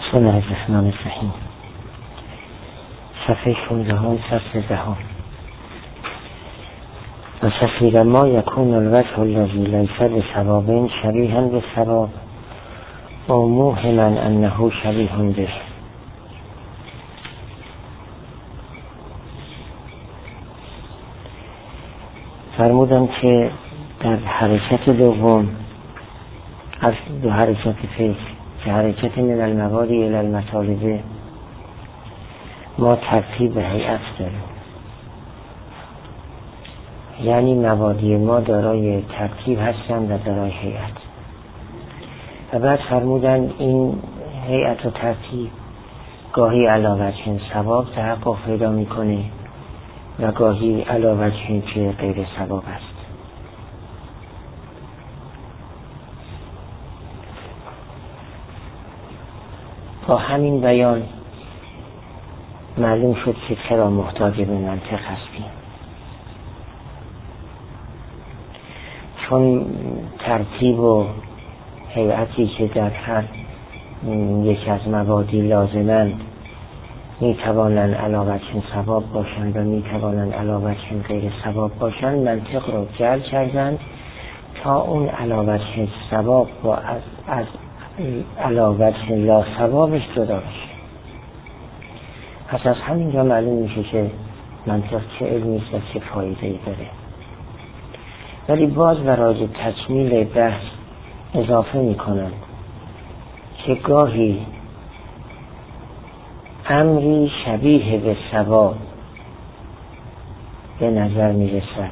بسم الله الرحمن الرحیم. صفحه 16 فصل 10. و سفیر ما یکون الوجه الذی لیس بثواب شبیها بالثواب و موهما انه شبیه به. فرمودم که در حرکت دوم از دو حرکت فکر که حرکت من المواد الی المطالب ما ترتیب هیئت داریم، یعنی مبادی ما دارای ترتیب هستند و دارای هیئت. و بعد فرمودن این هیئت و ترتیب گاهی علی وجه ثواب تحقق پیدا میکنه و گاهی علی وجه که غیر ثواب است. با همین بیان معلوم شد که چرا محتاج به منطق هستیم، چون ترتیب و هیئتی که در هر یک از مبادی لازمند می توانند علی وجه ثواب باشند و می توانند علی وجه غیر ثواب باشند، منطق را جعل کردند تا اون علی وجه ثواب و از علی وجه لا ثوابش جدا بشه. پس از همینجا معلوم میشه که منطق چه علمی است و چه فایده‌ای داره. ولی باز برای تکمیل بحث اضافه میکنند که گاهی امری شبیه به ثواب به نظر میرسد.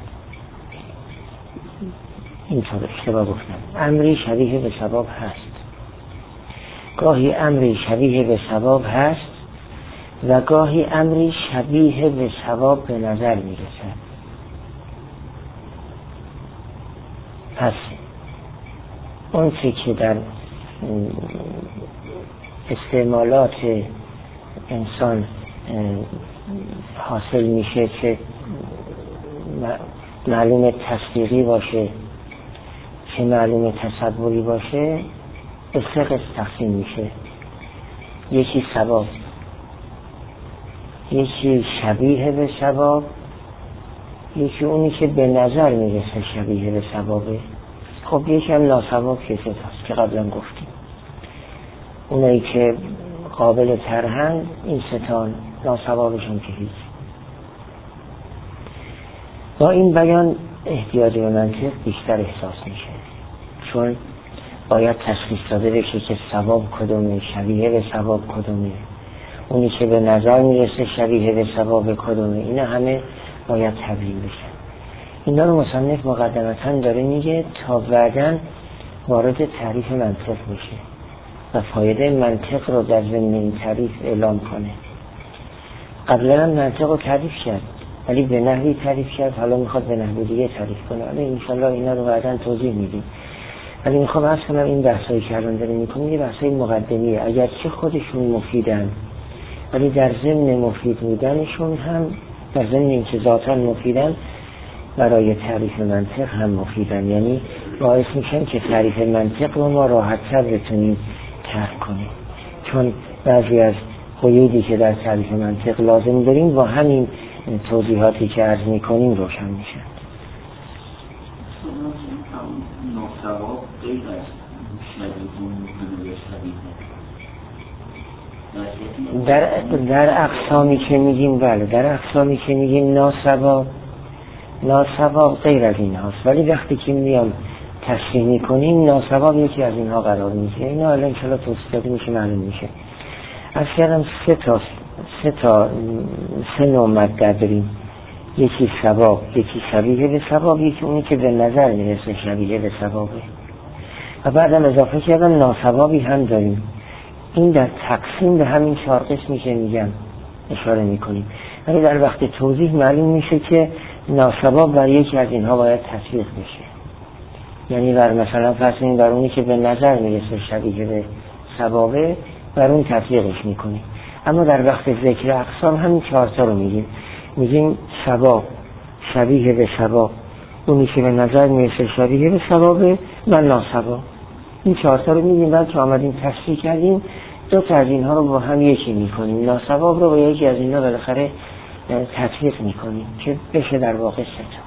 اینطور اشتباه گفتم، امری شبیه به ثواب هست. گاهی امری شبیه به ثواب هست و گاهی امری شبیه به ثواب به نظر میرسد. پس اون چی که در استعمالات انسان حاصل میشه که معلوم تصدیقی باشه که معلوم تصوری باشه، به سه قسم تقسیم میشه. یکی ثواب، یکی شبیه به ثواب، یکی اونی که به نظر میرسه شبیه به ثوابه. خب یکی هم ناثواب که هست که قبلا گفتیم. اونایی که قابل طرحن این ستان، ناثوابشون که هیچ. با این بیان احتیاج به منطق بیشتر احساس میشه، چون باید تشخیص داده بشه که ثواب کدومه، شبیه به ثواب کدومه، اونی که به نظر میرسه شبیه به ثواب کدومه. اینا همه باید تبیین بشن. اینا رو مصنف مقدمتاً داره میگه تا بعداً وارد تعریف منطق میشه و فایده منطق رو در ضمن این تعریف اعلام کنه. قبلا منطق رو تعریف کرد ولی به نحوی تعریف کرد، حالا میخواد به نحو دیگه تعریف کنه. ولی انشالله اینا رو بعداً توضیح میدیم. ولی میخوام عرض کنم این بحثایی که الان داره میکنیم یه بحثای مقدمیه، اگرچه خودشون مفیدن ولی در ضمن مفید بودنشون هم، در ضمن اینکه ذاتاً مفیدن، برای تعریف منطق هم مفیدن. یعنی باعث میشن که تعریف منطق رو ما راحت‌تر بتونیم طرح کنیم، چون بعضی از قیودی که در تعریف منطق لازم داریم با همین توضیحاتی که عرض میکنیم روشن میشن. ناثواب غیر از شبیه در اقسامی که میگیم، بله در اقسامی که میگیم ناثواب غیر از این هاست، ولی وقتی که میام تصریح میکنیم ناثواب یکی از اینها قرار میشه. اینا الان انشاءالله توضیح داده میشه، معلوم میشه. از کردم سه نوع مدد داریم، یکی ثواب، یکی شبیه به ثواب، یکی اونی که به نظر میرسه شبیه به ثوابه. و بعدم اضافه کردم ناثوابی هم داریم. این در تقسیم به همین 4 قسمی که میگم اشاره میکنیم، ولی در وقت توضیح معلوم میشه که ناثواب بر یکی از اینها باید تطبیق بشه. یعنی بر مثلا فرض کنیم بر اونی که به نظر میرسه شبیه به ثوابه، بر اون تطبیقش میکنیم. اما در وقت ذکر اقسام همین 4 تا رو میگیم ثواب، شبیه به ثواب، اونی که به نظر میرسه شبیه به ثوابه و ناثواب. این 4 تا رو میگیم. بعد که آمدیم تفصیل کردیم دو تا از اینها رو با هم یکی میکنیم، ناصواب رو با یکی از اینها بالاخره تطبیق میکنیم که بشه در واقع سه تا.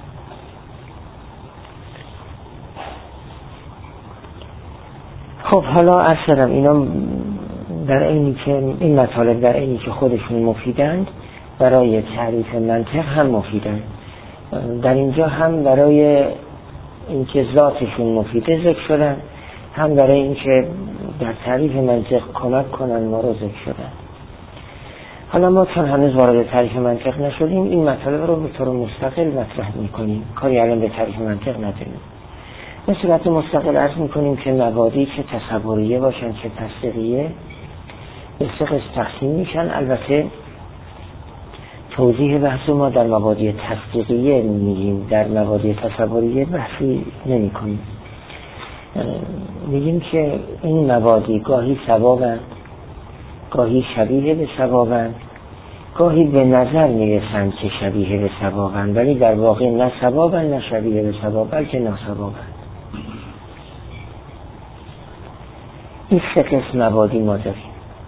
خب حالا عرض کردم اینا در اینی که این مطالب در اینی که خودشون مفیدند برای تعریف منطق هم مفیدند، در اینجا هم برای اینکه ذاتشون مفیده ذکر شدن، هم برای اینکه در تعریف منطق کمک کنن ما رو ذکر شدن. حالا ما چون هنوز وارد تعریف منطق نشدیم این مطالب رو به طور مستقل مطرح میکنیم، کاری الان به تعریف منطق نداریم. به صورت مستقل عرض میکنیم که مبادی که تصوریه باشن چه تصدیقیه به سه قسم تقسیم میشن. البته توضیح بحث ما در مبادی تصدیقیه میگیم، در مبادی تصوریه بحثی نمی کنیم. میگیم که این مبادی گاهی ثوابند، گاهی شبیه به ثوابند، گاهی به نظر میرسند که شبیه به ثوابند ولی در واقع نه ثوابند نه شبیه به ثواب بلکه ناثوابند. این سه قسم مبادی ما داریم.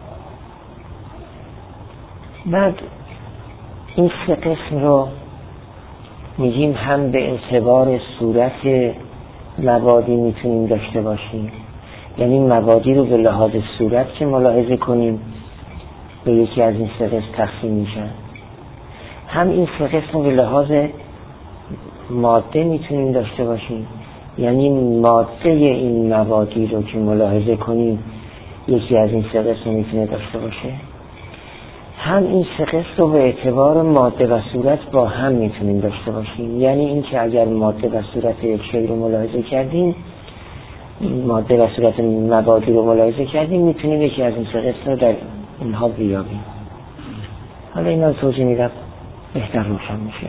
بعد این سه قسم رو میگیم هم به اعتبار صورت مبادی میتونیم داشته باشیم، یعنی مبادی رو به لحاظ صورت که ملاحظه کنیم به یکی از این سه قسم تقسیم میشن، هم این سه قسم رو به لحاظ ماده میتونیم داشته باشیم، یعنی ماده این مبادی رو که ملاحظه کنیم یکی از این سه قسم میتونه داشته باشه، هم این سه قسم رو به اعتبار ماده و صورت با هم میتونیم داشته باشیم. یعنی این که اگر ماده و صورت یک شی رو ملاحظه کردیم، ماده و صورت مبادی رو ملاحظه کردیم، میتونیم یکی از این سه قسم رو در اینها بیابیم. حالا اینا رو توضیح میدم بهتر روشن میشه.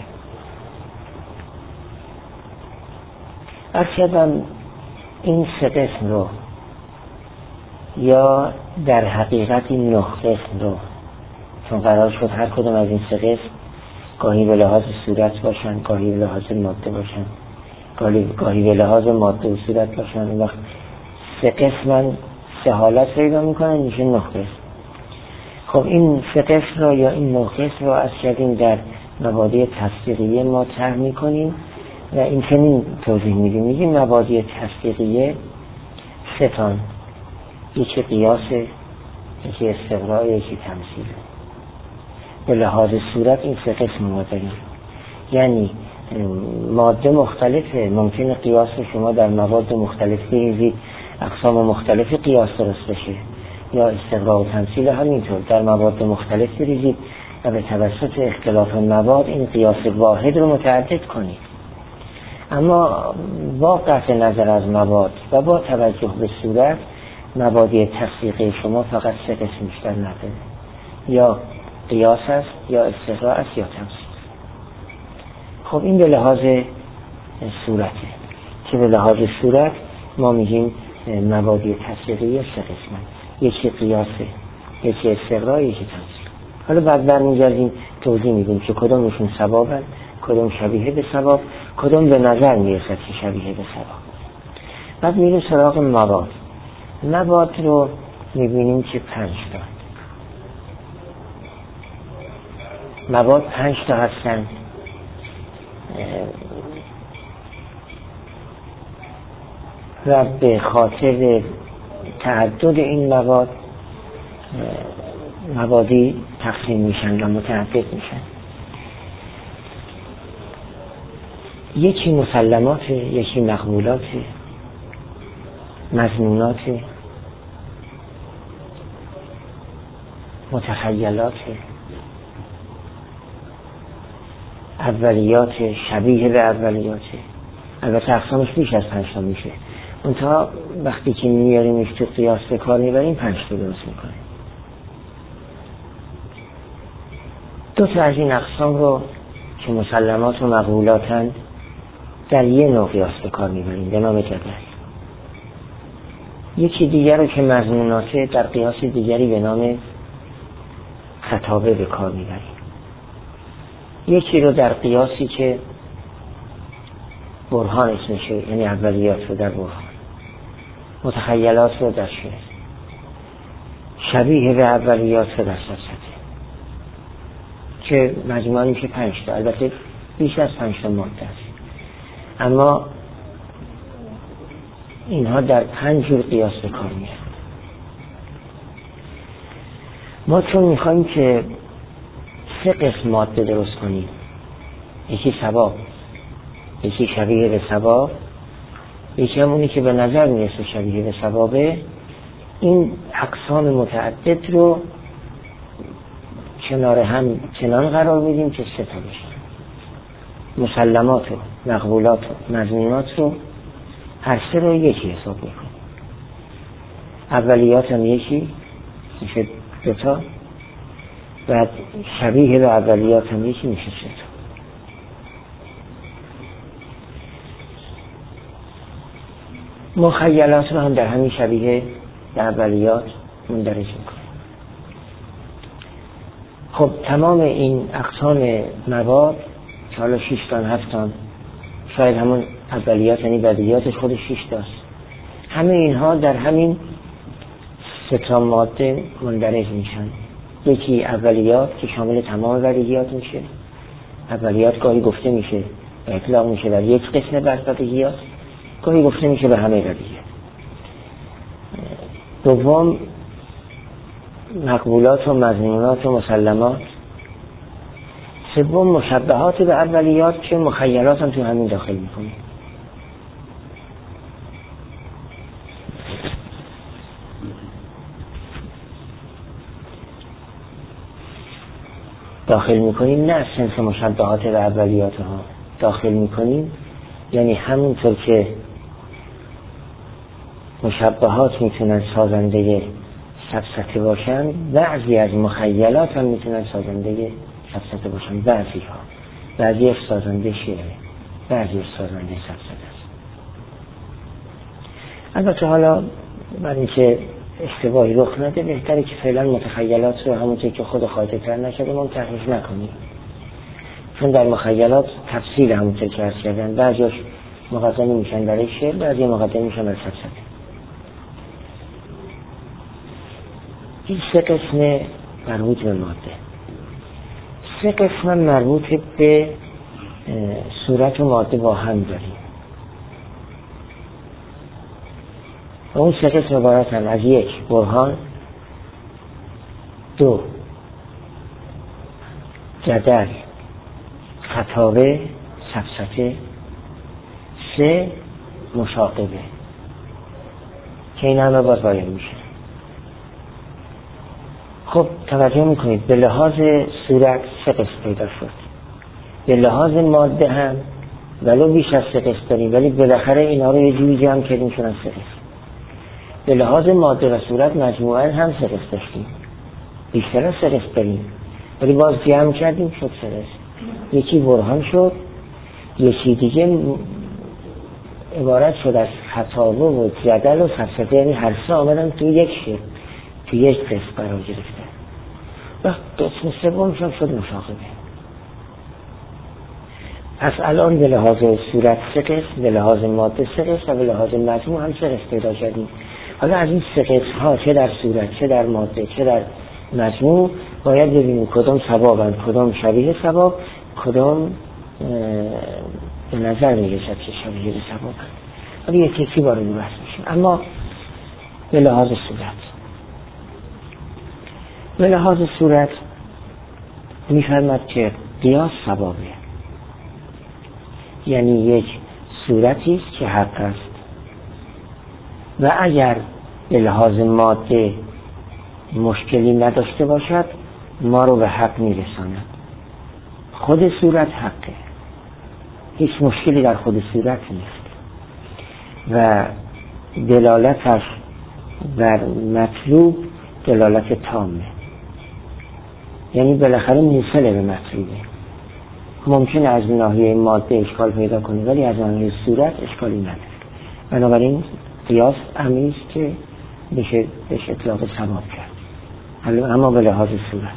اصلا این سه قسم رو یا در حقیقت این 9 قسم رو، چون قرار شد هر کدوم از این سه قسم گاهی به لحاظ صورت باشن، گاهی به لحاظ ماده باشن، گاهی به لحاظ ماده و صورت باشن، اون وقت سه قسم سه حالت پیدا میکنن میشه 9 قسم. خب این سه قسم رو یا این 9 قسم رو از کردیم در مبادی تصدیقیه ما طرح میکنیم و این چنین توضیح میدیم. میگیم مبادی تصدیقیه سه تان، یکی قیاسه، یکی استقراء، یکی تمثیل. به لحاظ صورت این سه قسم ما داریم، یعنی ماده مختلفه، ممکنه قیاس شما در مواد مختلف بریزید اقسام مختلف قیاس درست بشه، یا استقراء و تمثیل همینطور در مواد مختلف بریزید و به توسط اختلاف مواد این قیاس واحد رو متعدد کنید. اما با قطع نظر از مواد و با توجه به صورت، مبادی تصدیقی شما فقط سه قسم بیشتر نداره، یا قیاس است، یا استقراء است، یا تمثیل. خب این به لحاظ صورته که به لحاظ صورت ما میگیم مبادی تصدیقی سه قسمه، یکی قیاسه، یکی استقراء، یکی تمثیل. حالا بعد برمیگردیم توضیح میدیم که کدومشون ثوابن، کدوم شبیه به ثواب، کدوم به نظر میرسد که شبیه به ثواب. بعد میریم سراغ مواد. مواد رو میبینیم که 5 تا مواد 5 تا هستن. و به خاطر تعدد این مواد مبادی تقسیم میشن و متعدد میشن. یکی مسلمات، یکی مقبولات، مظنونات، متخیلات، اولیات، شبیه به اولیات. البته اقسامش بیش از 5 تا میشه، منتها وقتی که میاریمش تو قیاس به کار میبریم 5 تا درست میکنیم. 2 تا از این اقسام رو که مسلمات و مقبولاتن در یه نوع قیاس به کار میبریم به نام جدل. یکی دیگر رو که مظنوناته در قیاس دیگری به نام خطابه به کار میبریم. یکی رو در قیاسی که برهان اسمشه، یعنی اولیات رو در برهان، متخیلات رو در شعر، شبیه به اولیات در سطح که مجموعاً میشه 5 تا، البته بیش از 5 تا ماده است، اما اینها در 5 جور قیاس به کار میاد. ما چون میخوایم که 3 قسم ماده درست کنیم، یکی ثواب، یکی شبیه به ثواب، یکی همونی که به نظر میرسه شبیه به ثوابه، این اقسام متعدد رو کنار هم چنان قرار میدیم که 3 تا بشن. مسلمات و مقبولات و مذمومات رو هر 3 رو یکی حساب میکنیم. اولیات هم یکی میشه 2 تا، بعد شبیه به اولیات هم یکی میشه 3 تا. مخیلات رو هم در همین شبیه به اولیات مندرج میکنیم. خب تمام این اقسام مواد که حالا 6 تا 7 تا، شاید همون اولیات یعنی بدیهیاتش خودش 6 تاست، همه اینها در همین 3 تا ماده مندرج میشن. یکی اولیات که شامل تمام بدیهیات میشه. اولیات گاهی گفته میشه اطلاق میشه بر یک قسم بر بدیهیات، گاهی گفته میشه به همه بدیهیات. دوم مقبولات و مذمومات و مسلمات. سوم مشبهات به اولیات که مخیلات هم تو همین داخل میکنه. داخل میکنیم نه صنف مشبهات به اولیات ها داخل میکنیم، یعنی همونطور که مشبهات میتونن سازنده سفسطه باشن، بعضی از مخیلات هم میتونن سازنده سفسطه باشن. بعضی سازنده شعره، بعضی سازنده سفسطه است. البته حالا برای اینکه اشتباهی رخ نده بهتره که فعلا متخیلات رو همونطور که خود خاطرتر نشده ما تحریف نکنیم، چون در مخیلات تفصیل همونطور که عرض کردن بعضیش مقدمه میشن برای شعر، بعضی مقدمه میشن برای سفسطه. این 3 قسم مربوط به ماده. 3 قسم مربوط به صورت و ماده با هم داریم و اون 3 قسم عبارتن از 1 برهان، 2 جدل خطابه سفسطه، 3 مشاقبه که این همه باز باید میشه. خب توجه میکنید به لحاظ صورت 3 قسم پیدا شد، به لحاظ ماده هم ولو بیش از 3 قسم داریم، ولی بالاخره اینا رو یه جوری جمع کردیم شدن 3 قسم. به لحاظ ماده و صورت مجموعاً هم 3 قسم داشتیم، بیشتر از 3 قسم داریم ولی باز جمع کردیم شد 3 قسم. یکی برهان شد، یکی دیگه عبارت شد از خطابه و جدل و سفسطه، یعنی هر 3 آمدن تو یک شعر، تو یک قسم قرار گرفته. و قسم سوم شد مشاقبه. پس الان به لحاظ صورت 3 قسم، به لحاظ ماده 3 قسم و به لحاظ مجموع هم 3 قسم پیدا کردیم. حالا از این 3 قسم ها چه در صورت، چه در ماده، چه در مجموع باید ببینیم کدام ثوابند، کدام شبیه ثواب، کدام به نظر میرسد که شبیه ثوابند. حالا یکی یکی وارد بحث میشیم. اما به لحاظ صورت، به لحاظ صورت میفرماد که قیاس ثوابه، یعنی یک صورتی است که حق است و اگر به لحاظ ماده مشکلی نداشته باشد ما رو به حق میرساند. خود صورت حقه، هیچ مشکلی در خود صورت نیست و دلالتش بر مطلوب دلالت تامه، یعنی بالاخره موصله به مطلوبه. ممکنه از ناحیه ماده اشکال پیدا کنه ولی از ناحیه صورت اشکالی نداره. بنابراین قیاس امری است که بشه بهش اطلاق ثواب کرد. اما به لحاظ صورت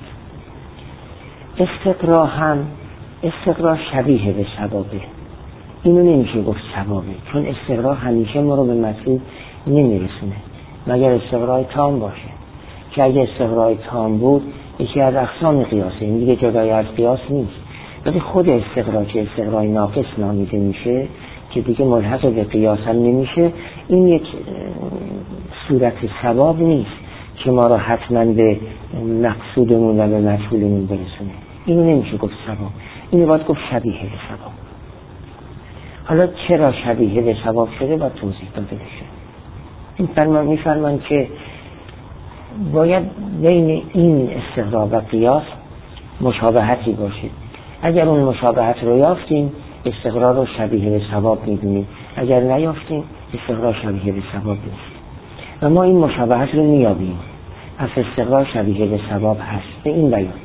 استقرا هم استقرا شبیه به ثوابه. اینو نمیشه گفت ثوابه، چون استقرا همیشه ما رو به مطلوب نمیرسونه مگر استقرای تام باشه. که اگه استقرای تام بود یکی از اقسام قیاسه، این دیگه جدای از قیاس نیست. ولی خود استقرا که استقرای ناقص نامیده میشه که دیگه ملحق به قیاس هم نمیشه، این یک صورت ثواب نیست که ما را حتما به مقصودمون و به مفعولمون برسونه. اینو نمیشه گفت ثواب، اینو باید گفت شبیه به ثواب. حالا چرا شبیه به ثواب شده باید توضیح داده بشه. میفرمان که باید بین این استقرا و قیاس مشابهتی باشه. اگر اون مشابهت رو یافتیم استقرا رو شبیه به ثواب میدونیم، اگر نیافتیم استقرا شبیه به ثواب نیست. و ما این مشابهت رو میابیم، پس استقرا شبیه به ثواب هست. به این بیان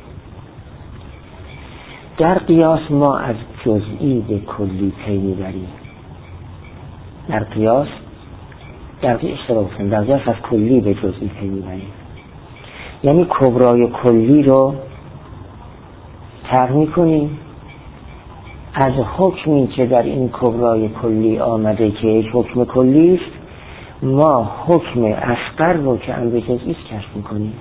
در قیاس ما از جزئی به کلی پی میبریم. در قیاس از کلی به جزئی پی میبریم، یعنی کبرای کلی رو ترک میکنیم، از حکمی که در این کبرای کلی آمده که یک حکم کلی است ما حکم اصغر رو که امر جزئی است کشف میکنیم.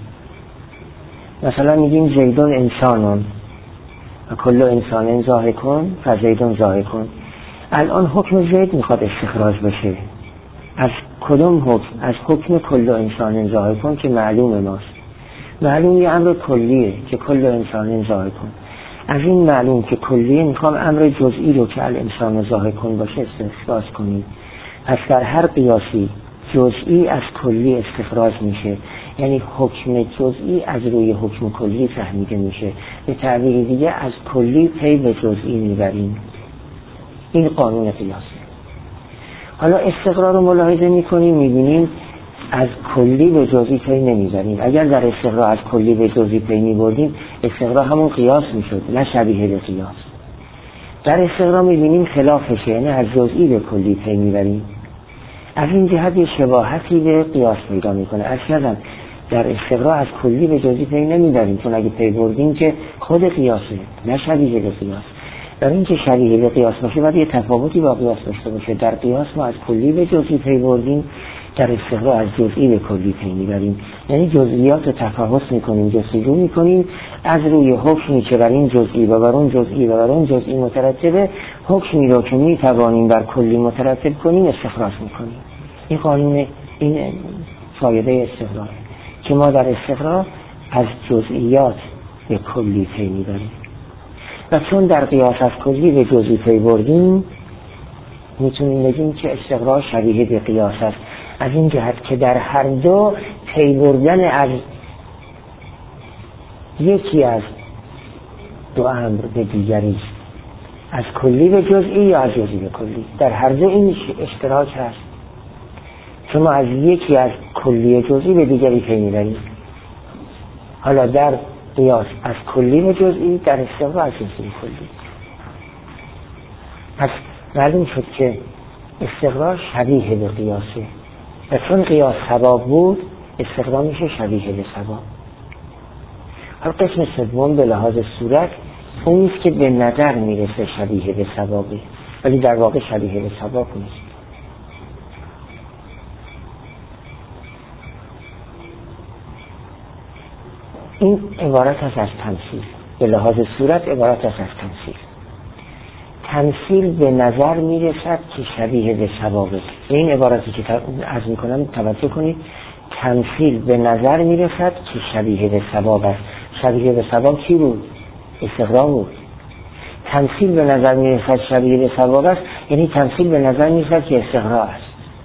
مثلا میگیم زیدون انسانون و کل انسان ضاحکون فزیدون ضاحکون. الان حکم زید میخواد استخراج بشه از کدوم حکم؟ از حکم کل انسان ضاحکون که معلوم ماست. معلوم یه امر کلیه که کل انسان ضاحکون. از این معلوم که کلیه میخوام امر جزئی رو که الانسان ضاحکون باشه استخراج کنیم. پس در هر قیاسی جزئی از کلی استخراج میشه، یعنی حکم جزئی از روی حکم کلی فهمیده میشه. به تعبیر دیگه از کلی پی به جزئی میبریم. این قانون قیاسه. حالا استقرار رو ملاحظه میکنیم، میبینیم از کلی به جزئی پی نمیبریم. اگر در استقرار از کلی به جزئی پی میبردیم استقرار همون قیاس میشد، نه شبیه به قیاس. در استقرار میبینیم خلافشه، یعنی از جزئی به کلی پی میبریم. از این جهت یه شباهتی به قیاس پیدا میکنه. اصلا در استقرار از کلی به جزئی پی نمیبریم، چون اگه پی بردیم که خود قیاسه، نه شبیه به قیاس. در این که شبیه به قیاس باشه باید یه تفاوتی با قیاس داشته باشه. در قیاس ما از کلی به جزئی پی بردیم، در استقرار از جزئی به کلی پی میبریم، یعنی جزئیات رو تفحص میکنیم، جستجو میکنیم از روی حکمی که بر این جزئی و بر اون جزئی و بر اون جزئی مترتبه، حکمی رو که میتوانیم بر کلی مترتب کنیم استخراج میکنیم. این قانون، این فایده استقرار که ما در استقرار از جزئیات به کلی پی میبریم. و چون در قیاس از کلی به جزئی پی بردیم میتونیم بگیم که استقرار شبیه به قیاس است، از این جهت که در هر دو پی بردن از یکی از دو امر به دیگری است، از کلی به جزئی یا از جزئی به کلی. در هر دو این اشتراک هست، چون ما از یکی از کلی جزئی به دیگری پی میبریم. حالا در قیاس از کلی به جزئی، در استقرار از جزئی به کلی. پس معلوم شد که استقرار شبیه به قیاسه و چون قیاس ثواب بود استقرار میشه شبیه به ثواب. حالا قسم سوم به لحاظ صورت اونیست که به نظر میرسه شبیه به ثوابه ولی در واقع شبیه به ثواب نیست. این عبارت هست از تمثیل. به لحاظ صورت عبارت هست از تمثیل. تمثیل به نظر میرسد که شبیه به ثوابه. این عبارتی که عرض میکنم توجه کنید. تمثیل به نظر میرسد که شبیه به ثواب است. شبیه به ثواب کی بود؟ استقرار بود. تمثیل به نظر میرسد شبیه به ثواب است، یعنی تمثیل به نظر میرسد که استقرار است.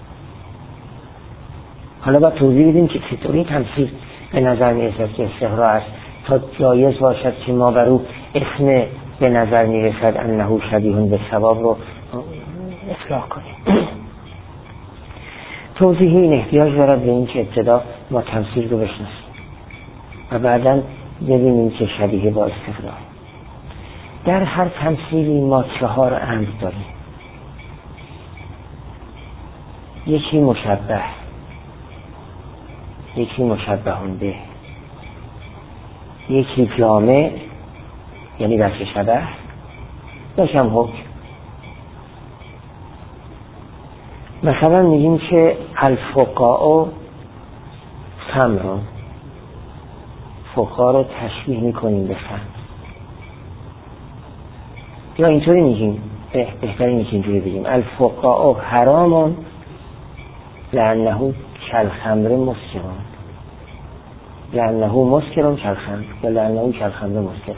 حالا باید توضیح بدیم که چطوری تمثیل به نظر میرسد که استقرار است تا جایز باشد که ما بر او اسم به نظر میرسد انه شبیه به ثواب رو اطلاق کنیم. توضیح این احتیاج دارد به این که ابتدا ما تمثیل رو بشناسیم و بعدا ببینیم که شبیه با استقرار. در هر تمثیلی ما 4 امر داریم. یکی مشبه، یکی مشبهون به، یکی جامع یعنی وجه شبه، داشتم حکم. مثلا میگیم که الفقاء خمرون، فقها رو تشبیه میکنیم به خمر، یا اینطوری میگیم، بهتر اینه که اینجوری بگیم الفقهاء حرام لأنه کالخمر مسکرون، لأنه مسکرون کالخمر، یا لأنه کالخمر مسکرون.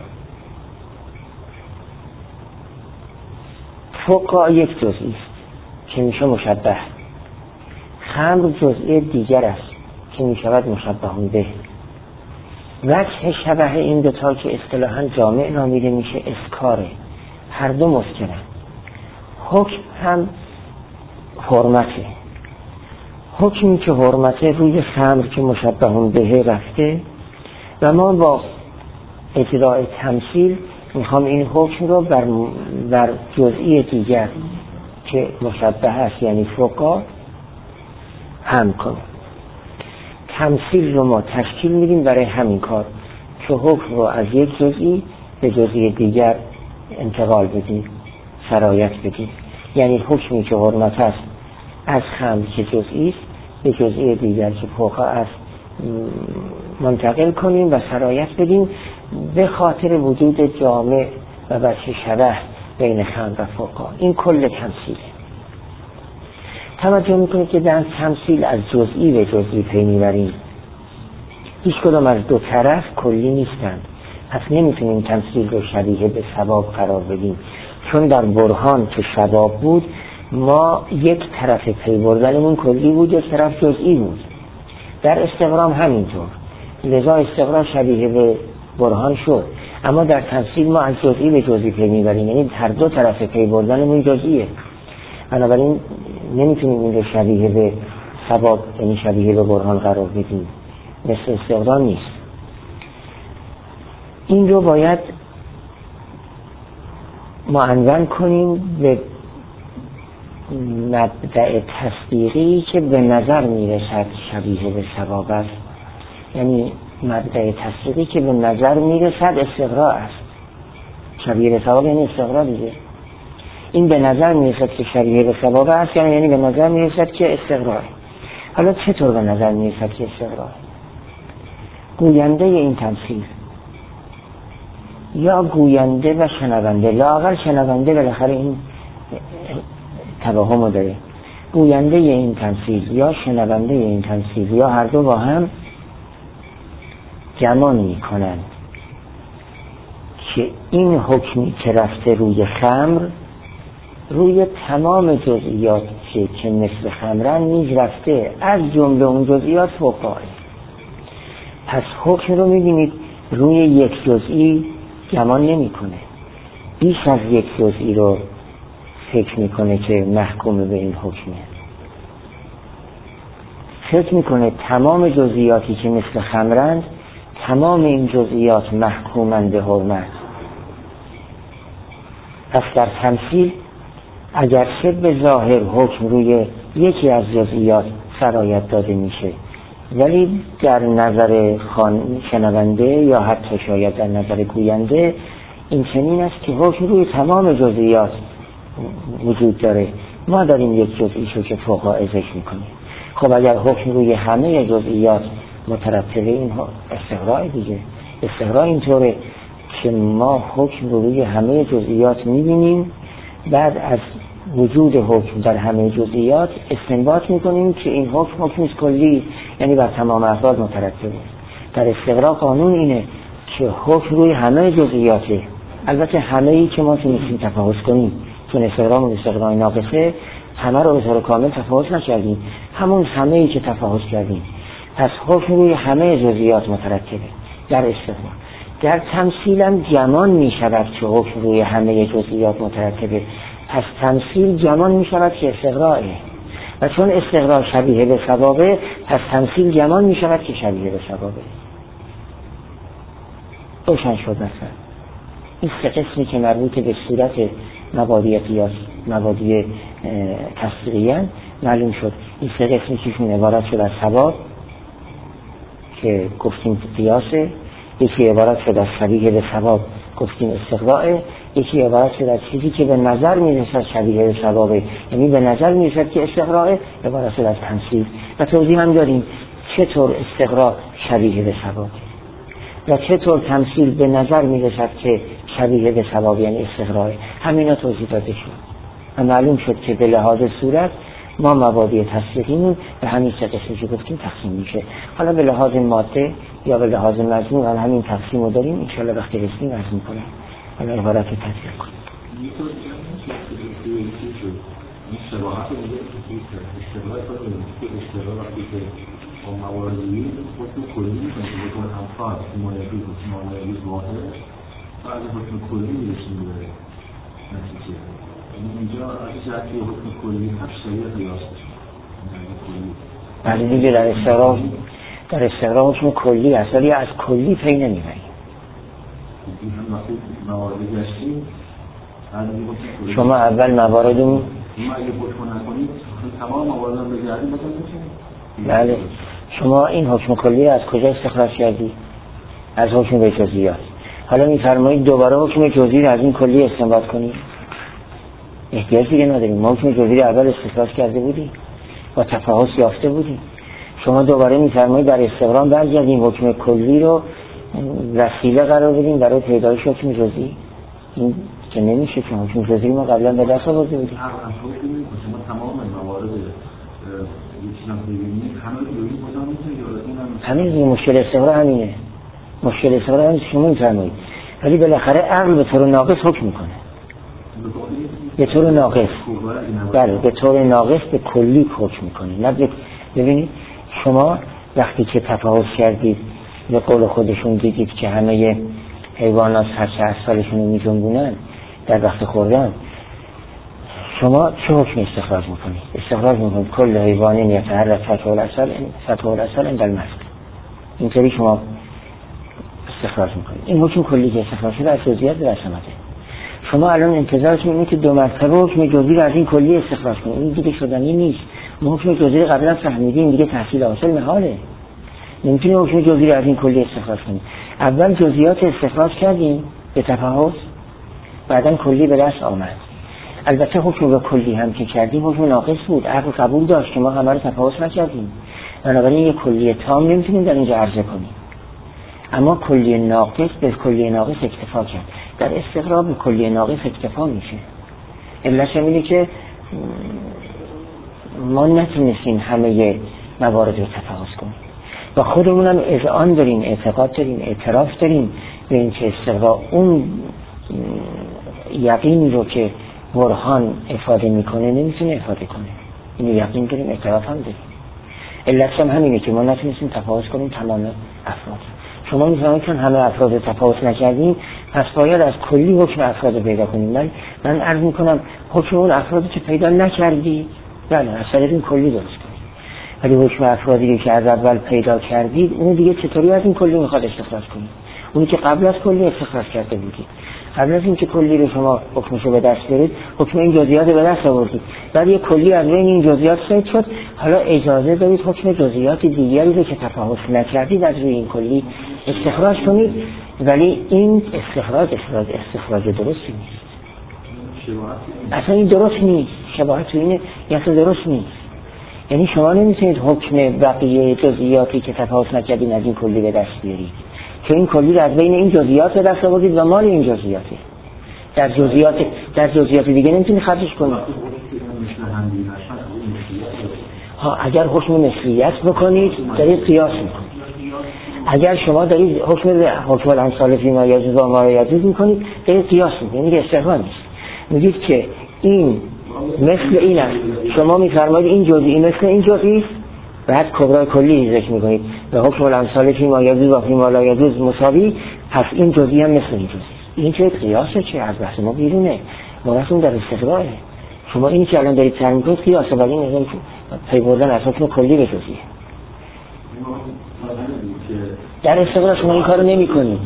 فقهاء یک جزئی است که میشه مشبه، خمر جزئی دیگر است که میشود مشبه به. وجه شبه این دوتا که اصطلاحاً جامع نامیده میشه اسکاره، هر دو مسکرن. حکم هم حرمته، حکمی که حرمته روی خمر که مشبه به رفته و ما با اجراء تمثیل میخوام این حکم رو بر جزئی دیگر که مشبه است یعنی فقها هم کنیم. تمثیل رو ما تشکیل میدیم برای همین کار که حکم رو از یک جزئی به جزئی دیگر انتقال بدیم، سرایت بدیم. یعنی حکمی که حرمت است از خمر که جزئی است به جزئی دیگر که فقها است منتقل کنیم و سرایت بدیم به خاطر وجود جامع و وجه شبه بین خمر و فقها. این کل تمثیله. توجه میکنید که در تمثیل از جزئی به جزئی پی میبریم، هیچ کدام از دو طرف کلی نیستند، پس نمیتونیم تمثیل رو شبیه به ثواب قرار بدیم. چون در برهان که ثواب بود ما یک طرف پی بردنمون کلی بود، یک طرف جزئی بود. در استقرام همینطور، لذا استقرام شبیه به برهان شد. اما در تمثیل ما از جزئی به جزئی پی میبریم، یعنی هر دو طرف پی بردنمون جزئیه، بنابراین نمیتونیم این رو شبیه به ثواب یعنی شبیه به برهان قرار بدیم، مثل استقرام نیست. این رو باید معنون کنیم به مبدأ تصدیقی که به نظر میرسد شبیه به ثواب است. یعنی مبدأ تصدیقی که به نظر میرسد استقراء است. شبیه به ثواب یعنی استقراء دیگه. این به نظر میرسد که شبیه به ثواب است، یعنی به نظر میرسد که استقراء. حالا چطور به نظر میرسد که استقراء؟ گوینده این تمثیل یا گوینده و شنونده، لااقل شنونده بالاخره این توهم داره، گوینده این تمثیل یا شنونده این تمثیل یا هر دو با هم گمان میکنند که این حکمی که رفته روی خمر روی تمام جزئیات که مثل خمرن نیز رفته، از جمله اون جزئیات فقهاء. پس حکم رو میبینید روی یک جزئی گمان نمیکنه، بیش از یک جزئی رو فکر میکنه که محکوم به این حکمه. فکر میکنه تمام جزئیاتی که مثل خمرند تمام این جزئیات محکومند به حرمت. پس در تمثیل اگرچه به ظاهر حکم روی یکی از جزئیات سرایت داده میشه، ولی در نظر شنونده یا حتی شاید در نظر گوینده این چنین است که حکم روی تمام جزئیات وجود داره. ما داریم یک جزئیشو که فقها ذکر میکنیم. خب اگر حکم روی همه جزئیات مترتبه این استقراء دیگه. استقراء اینطوره که ما حکم روی همه جزئیات میبینیم، بعد از وجود حکم در همه جزئیات استنباط میکنیم که این حکم کلی، یعنی بر تمام افراد مترتبه. در استقراء قانون اینه که حکم روی همه جزئیاته، البته همه ای که ما تونستیم تفاوت کنیم، چون استقراء ناقصه همه رو به طور کامل تفاوت نکردیم، همون همه ای که تفاوت کردیم. پس حکم روی همه جزئیات مترتبه در استقراء. در تمثیل هم گمان می شود که حکم روی همه جزئیات مترتبه، پس تمثیل گمان می شود که استقراءه، و چون استقراء شبیه به ثوابه پس تمثیل گمان می شود که شبیه به ثوابه. روشن شد. مثلا این سه قسمی که مربوط به صورت مبادی قیاس، مبادی تصدیقیان معلوم شد. این سه قسمی که عبارت شد از ثواب که گفتیم قیاسه، یکی عبارت شد از شبیه به ثواب گفتیم استقراء، یکی عبارت شد از چیزی که به نظر میرسد شبیه به ثوابه، یعنی به نظر میرسد که استقراء، عبارت شد از تمثیل. و توضیح هم داریم چطور استقراء شبیه به ثوابه. و چطور تمثیل به نظر میرسد که شبیه به ثواب یعنی استقرار. همینا توضیح داده شد و معلوم شد که به لحاظ صورت ما مبادی تصدیقیمون به همین سه قسمتی که گفتیم تقسیم میشه. حالا به لحاظ ماده یا به لحاظ مضمون هم همین تقسیم رو داریم. ان شاءالله وقتی رسیدیم عرض می‌کنم حالا عبارت تطبیق کنیم. این شباهت رو میگه اشتباه کنیم که اشتباه وقتی که با مواردی حکم کلی میکنیم که بکنم انفاق مانعیز واحد بعد حکم کلی میرسیم به نتیجه. اینجا اگه جهتی حکم کلی افسایی قیاس بشیم بله دیگه در استقرار حکم کلی هست ولی از کلی پی نمیبریم. این هم وقتی موارد گشتیم شما اول مواردون ما اگه حکم نکنید تمام موارد هم بگردیم بکنیم میشه؟ بله. شما این حکم کلی از کجا استخراج کردی؟ از حکم به جزئیات. حالا میفرمایید دوباره حکم جزئی رو از این کلی استنباط کنید؟ احتیاج دیگه نداریم. ما حکم جزئی رو اول استخراج کرده بودیم و تفاحص یافته بودیم. شما دوباره میفرمایید در استقرام برگردیم حکم کلی رو وسیله قرار بدیم برای پیدایش حکم جزئی. این که نمیشه که حکم جزئی ما قبلا به دست آورده بودیم. شما تمام موارد یکیشون ببینید همین مشکل استقرار همینه. مشکل استقرار همین شما میفرمایید ولی بالاخره عقل به طور ناقص حکم میکنه. به طور ناقص. بله به طور ناقص به کلی حکم میکنه. نه ببینید شما وقتی که تفاوت کردید به قول خودشون دیدید که همه حیوانات هرچه اصالشون رو میجنبونن در وقت خوردن، شما چه حکم استخراج میکنید؟ استخراج میکنید کل حیوانی یتحرک فتح الاصل در المسک. اینطوری شما استخراج میکنید. این حکم کلی که استخراج شده از جزئیات به رسمته. شما الان انتظارتون اینه که دو مرتبه حکم جزئی رو از این کلی استخراج کنید. این دیگه شدنی نیست. ما حکم جزئی قبلا فهمیدیم دیگه تحصیل حاصل محاله. نمیتونیم حکم جزئی رو از این کلی استخراج کنیم. اول جزئیات استخراج کردیم به تفاحص، بعداً کلی به دست آمد. البته حکم به کلی هم که کردیم حکم ناقص بود. عقل قبول داشت که ما همه رو تفاحص نکردیم. بنابراین یک کلی تام نمیتونیم در اینجا عرضه کنیم. اما کلی ناقص به کلی ناقص اکتفا کرد. در استقرار به کلی ناقص اکتفا میشه. علتش اینه که ما نتونستیم همه موارد رو تفاحص کنیم و خودمون هم اذعان داریم، اعتقاد داریم، اعتراف داریم به این که استقرار اون یقینی رو که برهان افاده میکنه نمیتونه افاده کنه. اینو یقین داریم، اعتراف هم داریم. علتش هم همینه که ما نتونستیم تفاوت کنیم تمام افراد. شما میفهمید که همه افراد تفاوت نکردیم پس باید از کلی حکم افراد پیدا کنیم. من عرض میکنم حکم اون افرادی که پیدا نکردی بله از طریق این کلی درست کنید. ولی حکم افرادی که از اول پیدا کردید اون دیگه چطوری از این کلی میخواد استخراج کنید؟ اونی که قبل از کلی استخراج کرده بودید، قبل از اینکه کلی رو شما حکمشو به دست برید حکم این جزئیات به دست آوردید، بعد یک کلی از بین این جزئیات صید شد، حالا اجازه دارید حکم جزئیات دیگری رو که تفاوت نکردید از روی این کلی استخراج کنید. ولی این استخراج درستی نیست. اصلا این درست نیست. شباهت تو اینه اصلا درست نیست. یعنی شما نمیتونید حکم بقیه جزئیاتی که تفاوت نکردید از این کلی به دست بیارید، که این کلی رو از بین این جزئیات به دست آوردید و مال این جزئیاته. در جزئیات دیگه نمیتونید خرجش کنید. اگر حکم مثلیت بکنید دارید قیاس میکنید. اگر شما دارید حکم الامثال فی ما یجوز و ما یجوز میکنید دارید قیاس میکنید. یعنی استقرار نیست. میگید که این مثل این است. شما میفرمایید این جزئی مثل این جزئی است، بعد کبرای کلی ذکر میکنید و حکم الامثال فی ما یجوز و فی ما لا یجوز مساوی، پس این جزئی هم مثل این جزئی. این چه قیاسه؟ چه از بحث ما بیرونه. مراسم در استقراره. شما اینی که الان دارید سر میکنید قیاسه، ولی این پی بردن از حکم کلی به جزئی. در استقرار شما این کارو نمی‌کنید.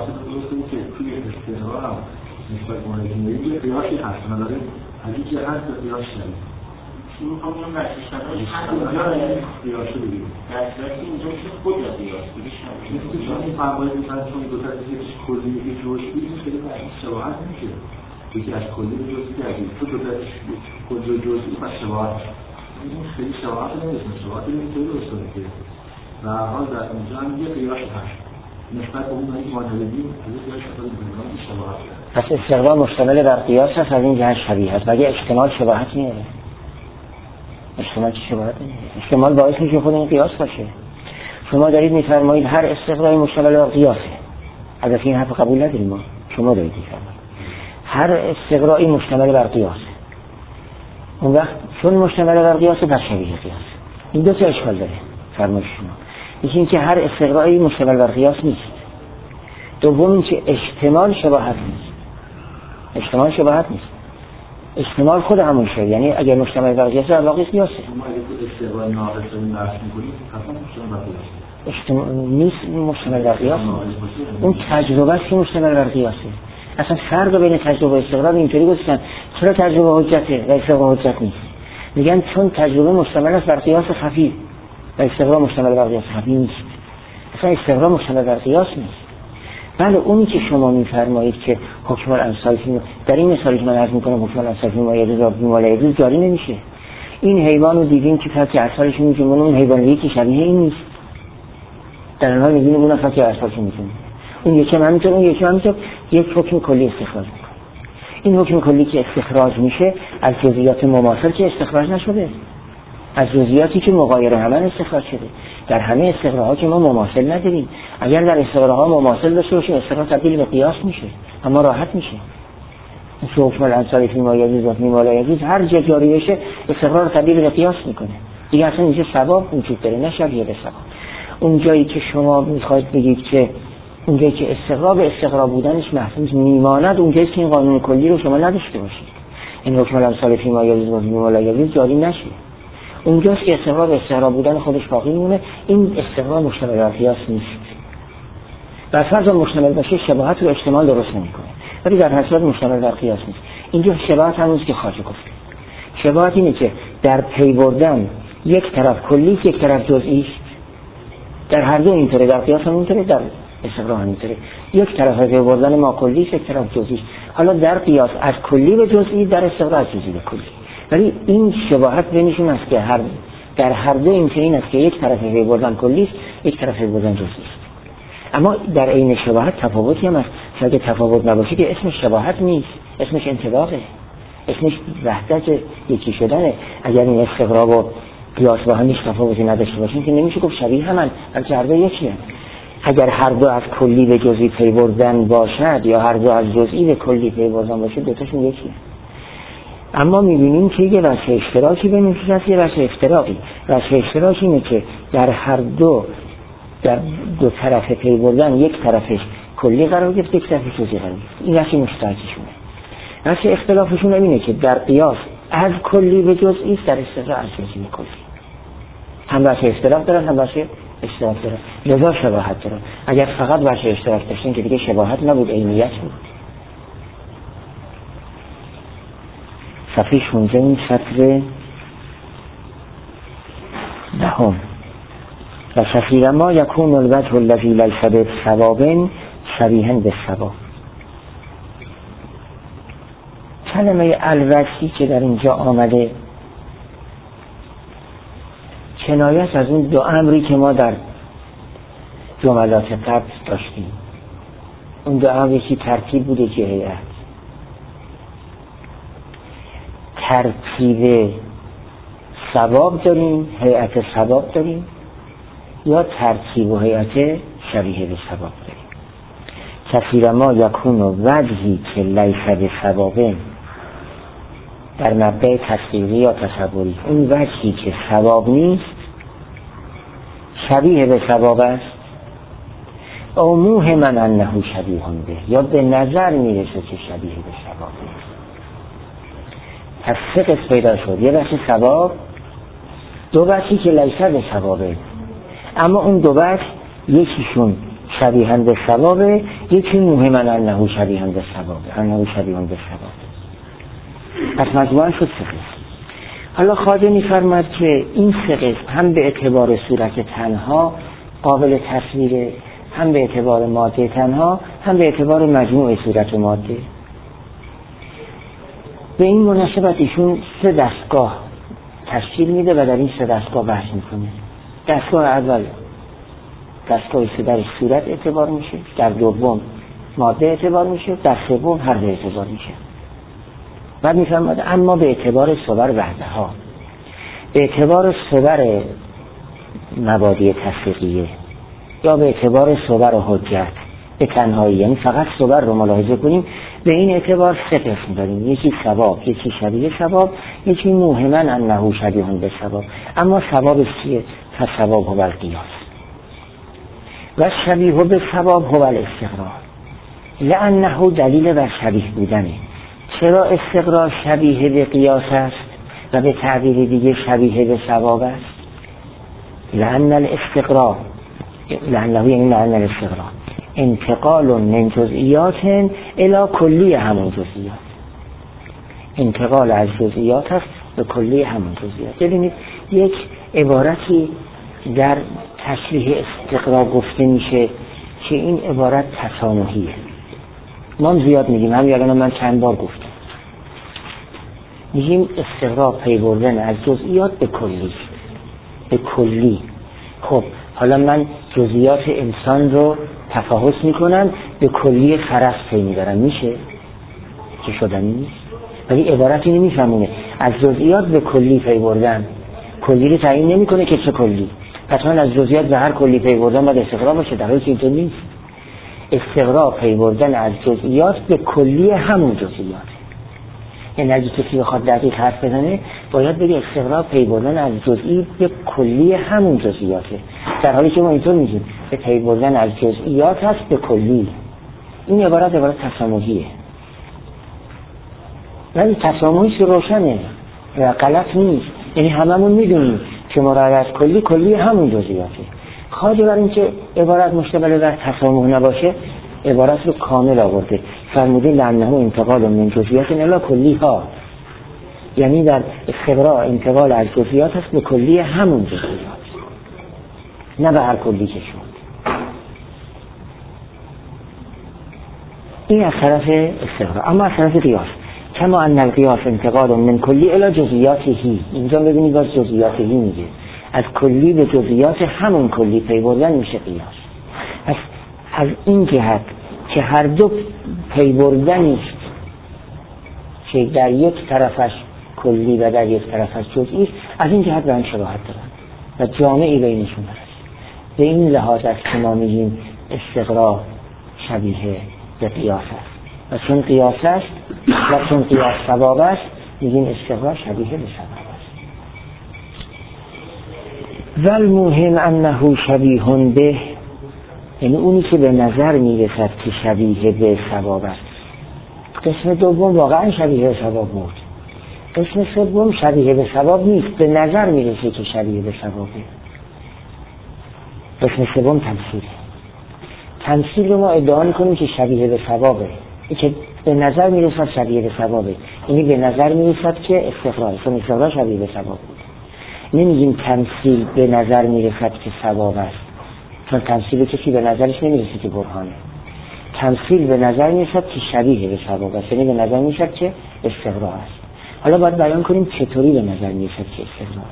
یکی از کلی به جزئی کردید تو دو تا کلی جزئی پس شباهت این خیلی شباهت نمیشه. شباهت اینطوری درست کنه که و حال در اینجا هم یه قیاس هست نسبت به اون معتقدین از این شباهت. پس استقرار مشتمل بر قیاس هست، از این جهت شبیه هست. مگه احتمال شباهت میاره؟ احتمال چه شباهت میاره؟ احتمال باعث میشه خود این قیاس باشه. شما دارید میفرمایید هر استقراری مشتمل بر قیاسه. البته این حرف قبول نداریم ما. شما دارید میفرمایید هر استقراری مشتمل بر قیاسه. اون وقت چون مشتمل بر قیاسه پس شبیه قیاس. این دو تا اشکال داره فرمایش شما. یکی اینکه هر استقراری مشتمل بر قیاس نیست. دوم اینکه احتمال شباهت نیست. احتمال شباهت نیست. احتمال خود همون شد. یعنی اگر مشتمل بر قیاس در واقع قیاسه. ما اگه استقرار ناقص رو نفی می‌کنیم حتما مشتمل بر قیاس. احتمال نیست مشتمل بر قیاس. اون تجربه است که مشتمل بر قیاسه. اصلا فرق بین تجربه و استقرار اینطوری گفتن چرا تجربه حجته و استقرار حجت نیست. میگن چون تجربه مشتمل است بر قیاس خفی و استقرار مشتمل بر قیاس خفی نیست. اصلا استقرار مشتمل بر قیاس نیست. بله اونی که شما میفرمایید که حکم الامثال در این مثالی که من عرض میکنم حکم الامثال ما یه جاری نمیشه. این حیوان رو دیدیم که فقط اثرش میگیم اون حیوان یکی شبیه این نیست. در حال میبینیم اون فقط اثرش میگیم. اون یکی همینطور اون یکی همینطور یک حکم کلی استخراج میکنه. این حکم کلی که استخراج میشه از جزئیات مماثل که استخراج نشده. از جزئیاتی که مغایر همان استخراج شده. در همه استقراها که ما مماثل نداریم. اگر در استقراها مماثل داشته باشیم استقرا تبدیل به قیاس میشه. اما راحت میشه. این حکم الامثال فی ما یجوز و فی ما لا یجوز هر جا جاری بشه استقرا رو تبدیل به قیاس میکنه. دیگه اصلا اینجا ثواب وجود داره نه شبیه به ثواب. اون جایی که شما میخواید بگید که اونجایی که استقرا به استقرا بودنش محسوس میماند اونجایی که این قانون کلی رو شما نداشته باشید. این حکم الامثال فی ما یجوز و فی ما لا یجوز جاری نشه. اونجاست که استقرار به استقرار بودن خودش باقی میمونه. این استقرار مشتمل بر قیاس نیست. بر فرض مشتمل باشه شباهت و احتمال درست نمیکنه. ولی در حساب مشتمل بر قیاس نیست. اینجا شباهت همونیست که خواجه گفت. شباهت اینه که در پی بردن یک طرف کلی یک طرف جزئی است. در هر دو اینطوره، در قیاس هم اینطوره، در استقرار هم اینطوره. یک طرف پی بردن ما کلی یک طرف جزئی. حالا در قیاس از کلی به جزئی، در استقرار از جزئی به کلی. ولی این شباهت بینشون است که در هر دو این است که یک طرف پی بردن کلی است یک طرف پی بردن جزئی است. اما در عین شباهت تفاوتی هم هست. اگه تفاوت نباشه که اسمش شباهت نیست، اسمش انطباقه، اسمش وحدت یکی شدنه. اگر این استقرار و قیاس با هم هیچ تفاوتی نداشته باشن که نمیشه گفت شبیه همن، بلکه هر دو یکیه. اگر هر دو از کلی به جزئی پی بردن باشد یا هر دو از جزئی به کلی پی بردن باشه دوتاشون یکیه. اما می‌بینیم که یه وجه اشتراکی بینشون هست، یه وجه افتراقی. وجه اشتراک اینه که در هر دو در دو طرف پی بردن یک طرفش کلی قرار گرفت یک طرفش جزئی قرار گرفت. این وجه مشترکشونه. وجه اختلافشون اینه که در قیاس از کلی به جزئی است، در استقرار از جزئی به کلی. هم وجه اختلاف دارن هم وجه اشتراک دارن. لذا شباهت دارن. اگر فقط وجه اشتراک داشتن که دیگه شباهت نبود، عینیت بود. صفحه 16 سطر 10 و کثیرا ما یکون الوجه الذی لیس بالصواب شبیها بالصواب. کلمه الوجهی که در اینجا آمده کنایت از اون دو امری که ما در جملات قبل داشتیم. اون دو امری که ترتیب بوده که هیئت. ترتیب ثواب داریم، هیئت ثواب داریم، یا ترتیب و هیئت شبیه به ثواب داریم. کثیرا ما یکون وجهی که لیس بثواب در مبدأ تصویری یا تصوری، اون وجهی که ثواب نیست شبیه به ثواب است، او موهما انه شبیه به، یا به نظر میرسه که شبیه به ثواب است. پس سه قسم پیدا شد. یه بخش ثواب، دو بخشی که لیس به ثوابه، اما اون دو بخش یکیشون شبیه به ثوابه، یکی موهما انه شبیه به ثوابه، انه شبیه به ثوابه. پس مجموعاً شد سه قسم. حالا خواجه می‌فرماید که این سه قسم هم به اعتبار صورت تنها قابل تصویره، هم به اعتبار ماده تنها، هم به اعتبار مجموع صورت و ماده. به این مناسبت ایشون سه دستگاه تشکیل میده و در این سه دستگاه بحث میکنه. دستگاه اول دستگاه سه در صورت اعتبار میشه، در دوم ماده اعتبار میشه، در سوم هر دو اعتبار میشه. بعد میفرماد اما به اعتبار صور وحدها، به اعتبار صور مبادی تصدیقیه یا به اعتبار صور حجت به تنهایی، یعنی فقط صور رو ملاحظه کنیم، به این اعتبار سه قسم داریم، یکی ثواب، یکی شبیه ثواب، یکی موهما انه شبیه به ثواب. اما ثواب چیه؟ فثواب هو القیاس و شبیه به ثواب هو الاستقرار، لانه دلیل بر شبیه بودنه. چرا استقرار شبیه به قیاس است و به تعبیر دیگه شبیه به ثواب است؟ لأن الاستقرار، لأنه یعنی لأن الاستقرار انتقال من جزئیات الى کلی همون جزئیات، انتقال از جزئیات است به کلی همون جزئیات. ببینید یک عبارتی در تشریح استقرار گفته میشه که این عبارت تسامحیه. ما زیاد میگیم، همین الان من چند بار گفتم، میگیم استقرار پی بردن از جزئیات به کلی، به کلی. خب حالا من جزئیات انسان رو تفاوت میکنم، به کلی فرس پی میبرم، میشه که شدنی نیست. ولی عبارت اینو میفهمونه از جزئیات به کلی پی بردن، کلی رو تعیین نمیکنه که چه کلی. پس من از جزئیات به هر کلی پی بردن باید استقرار باشه، در حالی که اینطور نیست. استقرار پی بردن از جزئیات به کلی همون جزئیات. یعنی اگه کسی بخواد دقیق حرف بزنه باید بگه استقرار پی بردن از جزئی به کلی همون جزئیاته، در حالی که ما اینطور میگیم به پی بردن از جزئیات هست به کلی. این عبارت تسامحیه، ولی تسامحیش روشنه و غلط نیست. یعنی هممون میدونیم که مراد از کلی همون جزئیاته. خواهد بر این که عبارت مشتمل بر تسامح نباشه، عبارت رو کامل آورده، فرموده لعنه انتقال من جزئیات الی کلیها، یعنی در استقرار انتقال از جزئیات هست به کلی همون جزئیات، نه به هر کلی که شد. این از طرف استقرار. اما از طرف قیاس، کما ان القیاس انتقال من کلی الی جزئیاته، اینجا ببینید باز جزئیاته میگه، از کلی به جزئیات همون کلی پی بردن میشه قیاس. از این جهت که هر دو پی بردنی است که در یک طرفش کلی و در یک طرفش جزئی است، از این جهت به هم شباهت دارن و جامعی بینشون هست. به این لحاظ است که ما میگیم استقرار شبیه به قیاس است، و چون قیاس است و چون قیاس ثواب است میگیم استقرار شبیه به ثواب است. والمهم انه شبیه به، یعنی اونی که به نظر میرسد که شبیه به ثواب است. قسم دوم واقعا شبیه به ثواب بود، قسم سوم شبیه به ثواب نیست، به نظر میرسه که شبیه به ثوابه. قسم سوم تمثیل رو ما ادعا میکنیم که شبیه به ثوابه، این که به نظر میرسد شبیه به ثوابه، یعنی به نظر میرسد که استقرار شبیه به ثواب بود. نمیگیم تمثیل به نظر میرسد که ثواب است، چون تمثیل کسی به نظرش نمیرسه که برهانه. تمثیل به نظر میرسد که شبیه به ثواب است، یعنی به نظر میرسد که استقرار است. حالا باید بیان کنیم چطوری به نظر میرسد که استقرار.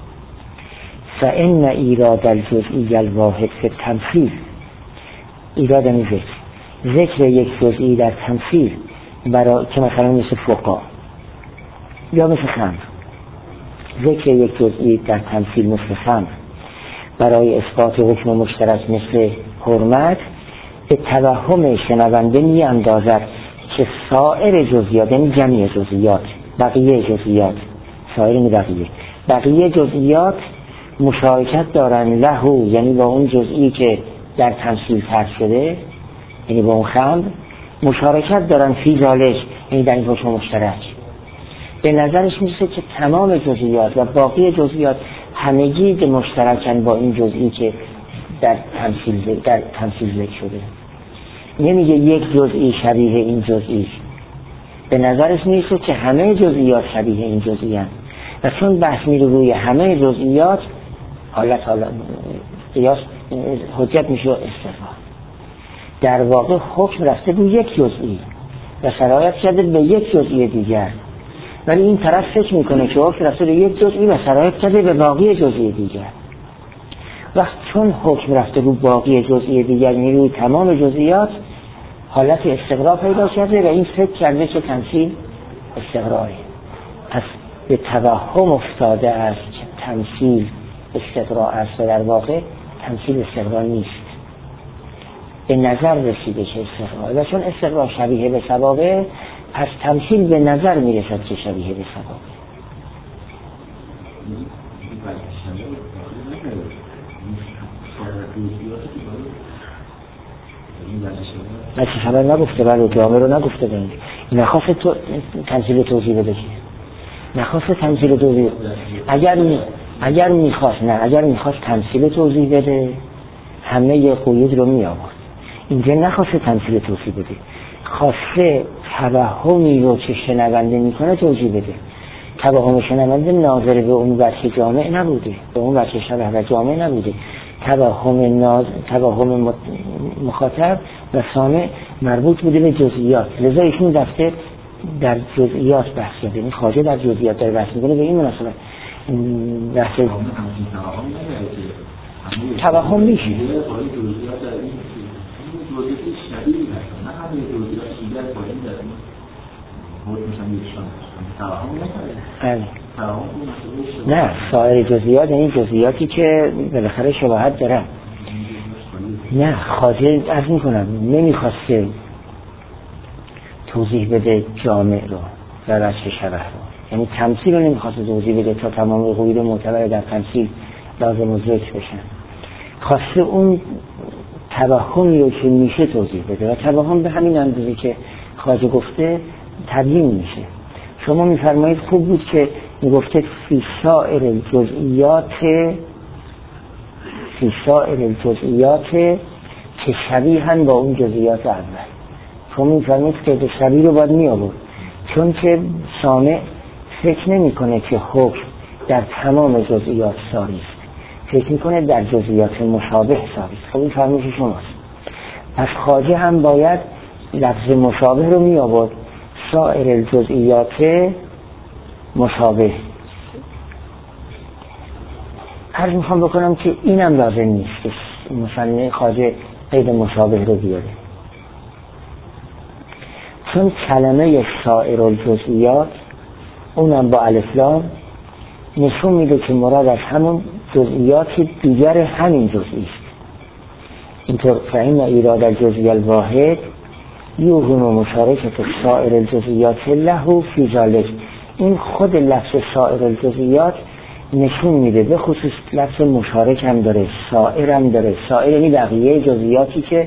فإن ایراد الجزئی الواحد فی التمثیل، ایراد این ذکر یک جزئی در تمثیل، برای که مثلا مثل فقا یا مثل خمر، ذکر یک جزئی در تمثیل مثل خمر برای اثبات حکم مشترک مثل حرمت، به توهم شنونده می اندازد که سایر جزئیات، یعنی جمعی جزئیات، بقیه جزئیات، بقیه جزئیات مشارکت دارن لهو، یعنی با اون جزئی که در تمثیل طرح شده، یعنی با اون خمر مشارکت دارن فی ذالک، یعنی در این حکم مشترک. به نظرش میرسه که تمام جزئیات و باقی جزئیات همگی مشترکن با این جزئی که در تمثیل ذکر شده. نمیگه یک جزئی شبیه این جزئی، به نظرش میرسه که همه جزئیات شبیه این جزئی هستند، و چون بحث میره روی همه جزئیات، حالت قیاس حجت میشه استقرار. در واقع حکم رفته به یک جزئی و سرایت کرده به یک جزئی دیگر، ولی این طرف فکر میکنه که حکم رفته به یک جزئی و سرایت کرده به باقی جزئی دیگر. وقت چون حکم رفته رو باقی جزئی دیگر، یعنی روی تمام جزئیات، حالت استقرا پیدا کرده و این فکر کرده که تمثیل استقرایی، پس به توهم افتاده است که تمثیل استقرا است و در واقع تمثیل استقرا نیست. به نظر رسیده که استقرا، و چون استقرا شبیه به سبابه، پس تمثیل به نظر میرسد که شبیه به سبابه. بچه خبر نگفته، برای جامعه رو نگفته بینید، نخواست تو تمثیل توضیح بده که نخواست تمثیل توضیح. اگر میخواست تمثیل توضیح بده همه یه قیود رو می آورد. اینجا نخواست تمثیل توضیح بده، خواسته توهمی رو که شنونده میکنه توضیح بده. توهم شنونده ناظر به اون وجه جامع نبوده، به اون وجه شبه و جامع نبوده. توهم مخاطب و سامع مربوط بوده به جزئیات، لذا ایشون رفته در جزئیات بحث کرده. یعنی خواجه در جزئیات داره بحث میکنه. به این مناسبت بحث توهم میشه. نه، سایر جزئیات یعنی جزئیاتی که بالاخره شباهت دارن. نه، خواجه عرض میکنم نمیخواسته توضیح بده جامع رو و وجه شبه رو، یعنی تمثیل رو نمیخواسته توضیح بده تا تمام قیود معتبر در تمثیل لازم و ذکر بشن. خواسته اون توهمی رو که میشه توضیح بده و توهم به همین اندازه که خواجه گفته تبیین میشه. شما میفرمایید خوب بود که میگفته فی سائر الجزئیات که شبیهن با اون جزئیات اول. شما میفرمایید که شبیه رو باید می آورد، چون که سامع فکر نمی کنه که حکم در تمام جزئیات ساری است، فکر میکنه در جزئیات مشابه ساری است. خب این فرمایش شماست. پس خواجه هم باید لفظ مشابه رو می آورد، سائر الجزئیات مشابه. عرض میخوام بکنم که اینم لازم نیست که مثلا خواجه قید مشابه رو بیاره، چون کلمه سائر الجزئیات اونم با الف لام نشون میده که مراد از همون جزئیات دیگر همین جزئی است. اینطور فهم ایراد الجزئی الواحد یوهن و مشارکت سائر الجزئیات له فی ذلک. این خود لفظ سائر الجزئیات نشون میده، به خصوص لفظ مشارک هم داره، سائر هم داره. سائر یعنی بقیه جزئیاتی که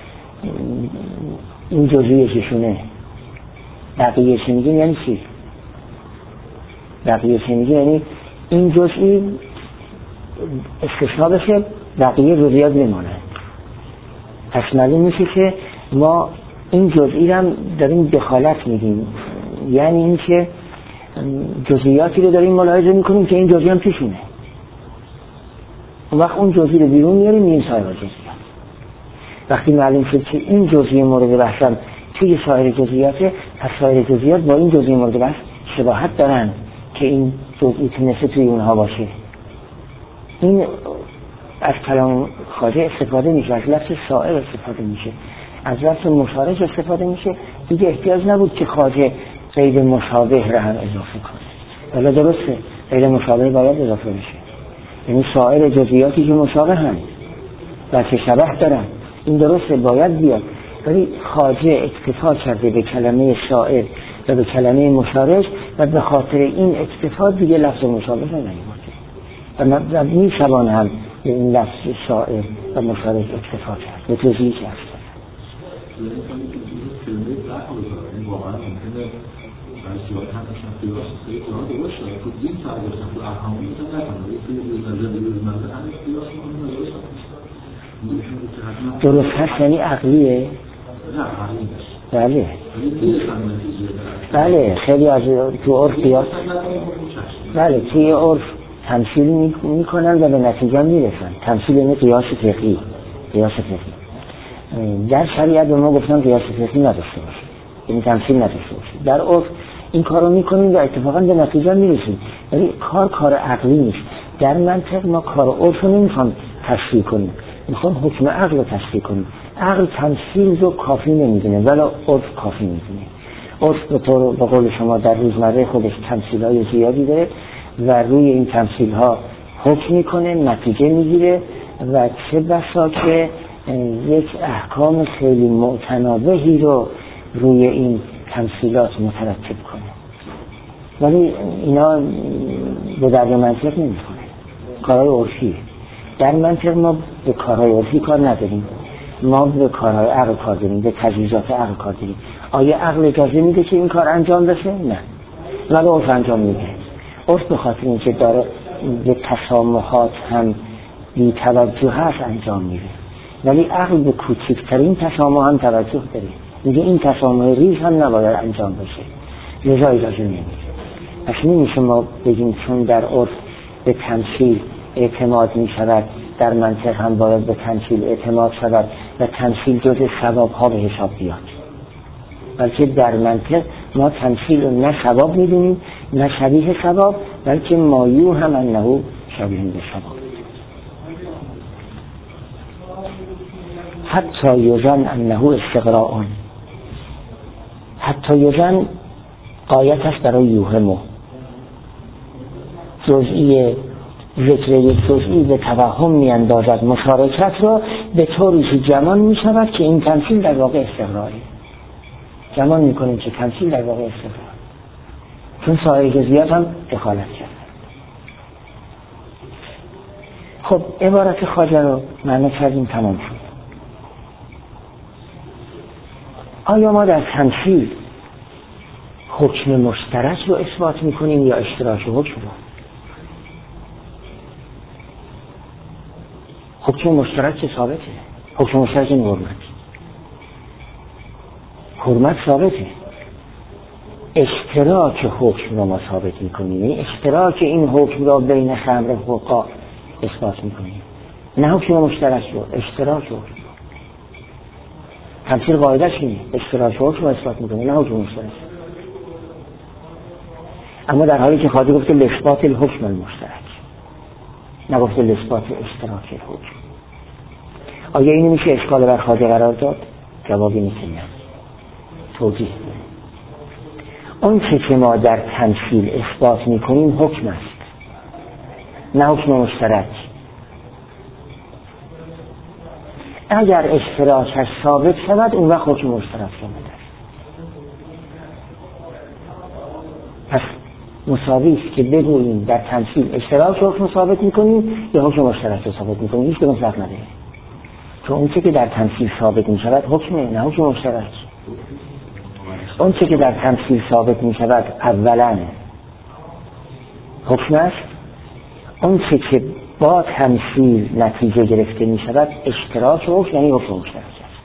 این جزئیشونه. بقیه چی میگیم یعنی چی؟ بقیه چی میگیم یعنی این جزئی استثناء بشه، بقیه جزئیات میمونن. پس معلوم میشه که ما این جزئی هم داریم دخالت میدیم، یعنی این که جزئیاتی رو داریم ملاحظه میکنیم که این جزئی هم پیشونه. اون وقت اون جزئی رو بیرون میاریم این سایر جزئیات. وقتی معلوم شد که این جزئی مورد بحثم توی سایر جزئیاته، پس سایر جزئیات با این جزئی مورد بحث شباهت دارن که این جزئی تونسته توی اونها باشه. این از کلام خواجه استفاده میشه، از لفظ سائر استفاده میشه، از لفظ مشارک استفاده میشه. دیگه احتیاج نبود که خواجه قید مشابه را هم اضافه کنه. ولی درسته قید مشابه باید اضافه بشه، یعنی سائر جزئیاتی که مشابه هم و که شبه دارن، این درسته باید بیاد. ولی خواجه اکتفا کرده به کلمه سائر و به کلمه مشارک و به خاطر این اکتفا دیگه لفظ مشابه را نیاورده و میتوان هم به این لفظ سائر و مشارک اکتفا کرد به توضیحی که هست. درست هست یعنی عقلیه؟ بله خیلی از تو عرف قیاس، بله توی عرف تمثیل میکنن و به نتیجه میرسن. تمثیل یعنی قیاس فقهی. در شریعت به ما گفتن قیاس فقهی نداشته باشه، یعنی تمثیل نداشته باشه. در عرف این کارو میکنیم و اتفاقا به نتیجه میرسیم، ولی کار عقلی نیست. در منطق ما کار عرف رو نمیخوام تصحیح کنیم، میخوام حکم عقل رو تصحیح کنیم. عقل تمثیل رو کافی نمیدونه ولی عرف کافی میدونه. عرف به طور به قول شما در روزمره خودش تمثیل‌های زیادی داره و روی این تمثیل‌ها حکم میکنه، نتیجه میگیره و چه بسا که یک احکام خیلی متناوبی رو روی این تمثیلات مترتب کنه. ولی اینا به درد منطق نمیخوره، کارهای عرفیه. در منطق ما به کارهای عرفی کار نداریم، ما به کارهای عقل کار داریم، به تجویزات عقل کار داریم. آیا عقل اجازه میده که این کار انجام بشه؟ نه، ولی عرف انجام میده. عرف به خاطر اینکه داره به تسامحات هم بی توجه هست انجام میده، ولی عقل به کوچکترین تسامح هم توجه داره، میگه این تسامح ریز هم نباید انجام بشه، لذا اجازه نمیده. پس نمیشه ما بگیم چون در عرف به تمثیل اعتماد میشود در منطق هم باید به تمثیل اعتماد شود و تمثیل جز ثواب ها به حساب بیاد. بلکه در منطق ما تمثیل رو نه ثواب میدونیم نه شبیه ثواب، بلکه مایو هم انه شبیه به ثواب. حتی یزن انه استقراء، حتی یزن قایت است برای یوهمو، جزئی ذکر یک جزئی به توهم میاندازد مشارکت را به طوری که گمان میشود که این تمثیل در واقع استقراری، گمان میکنیم که تمثیل در واقع استقرار، چون سایر جزئیات هم دخالت کرد. خب عبارت خواجه رو معنی کردیم، تمام شد. آیا ما در تمثیل حکم مشترک رو اثبات میکنیم یا اشتراک حکم رو؟ حکم مشترک که ثابته، حکم مشترک این حرمت ثابته. اشتراک حکم رو ما ثابت میکنیم، اشتراک این حکم را بین خمر فقها اثبات میکنیم، نه حکم مشترک رو، اشتراک حکم. تمثیل قاعده‌اش اینه، اشتراک حکم رو اثبات میکنیم، نه حکم مشترک. اما در حالی که خواهد گفته لثبات الحکم المشترک، نگفته لثبات اشتراک الحکم. آیا اینو میشه اشکال بر خواجه قرار داد؟ جوابی نیست. توضیح اون که ما در تمثیل اثبات میکنیم حکم است، نه حکم مشترک. اگر اشتراکش ثابت شود اون وقت حکم مشترک شده. پس مساوی است که بگوییم در تمثیل اشتراک حکم ثابت میکنیم یا حکم مشترک رو ثابت میکنیم، هیچ کدوم فرق نداره، چون اون که در تمثیل ثابت میشود حکمه، نه حکم مشترک. اون که در تمثیل ثابت میشود اولا حکم است، اون که با تمثیل نتیجه گرفته میشود اشتراک حکم، یعنی حکم مشترک است.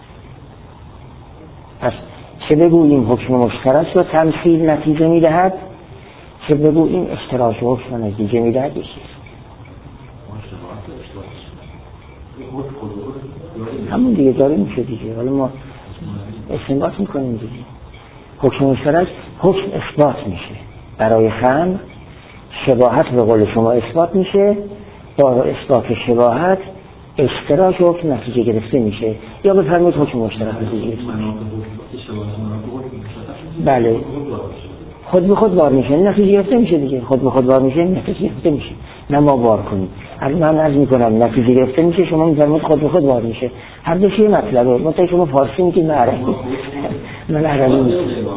پس چه بگوییم حکم مشترک رو تمثیل نتیجه میدهد، چه بگوییم اشتراک حکم رو نتیجه میدهد، یکی همون دیگه داره میشه دیگه. ولی ما استنباط میکنیم دیگه. حکم مشترک حکم اثبات میشه برای خمر، شباهت به قول شما اثبات میشه، با اثبات شباهت اشتراک حکم نتیجه گرفته میشه، یا بفرمایید حکم مشترک نتیجه گرفته میشه. بله، خود به خود بار میشه، نتیجه گرفته میشه دیگه. خود به خود بار میشه، نتیجه گرفته میشه، نه ما بار کنیم. من عرض میکنم نتیجه گرفته میشه، شما میفرمایید خود به خود بار میشه. هر دو چیه مطلبه؟ مثلا شما فارسی میگید، من عربی، من عربی میگم.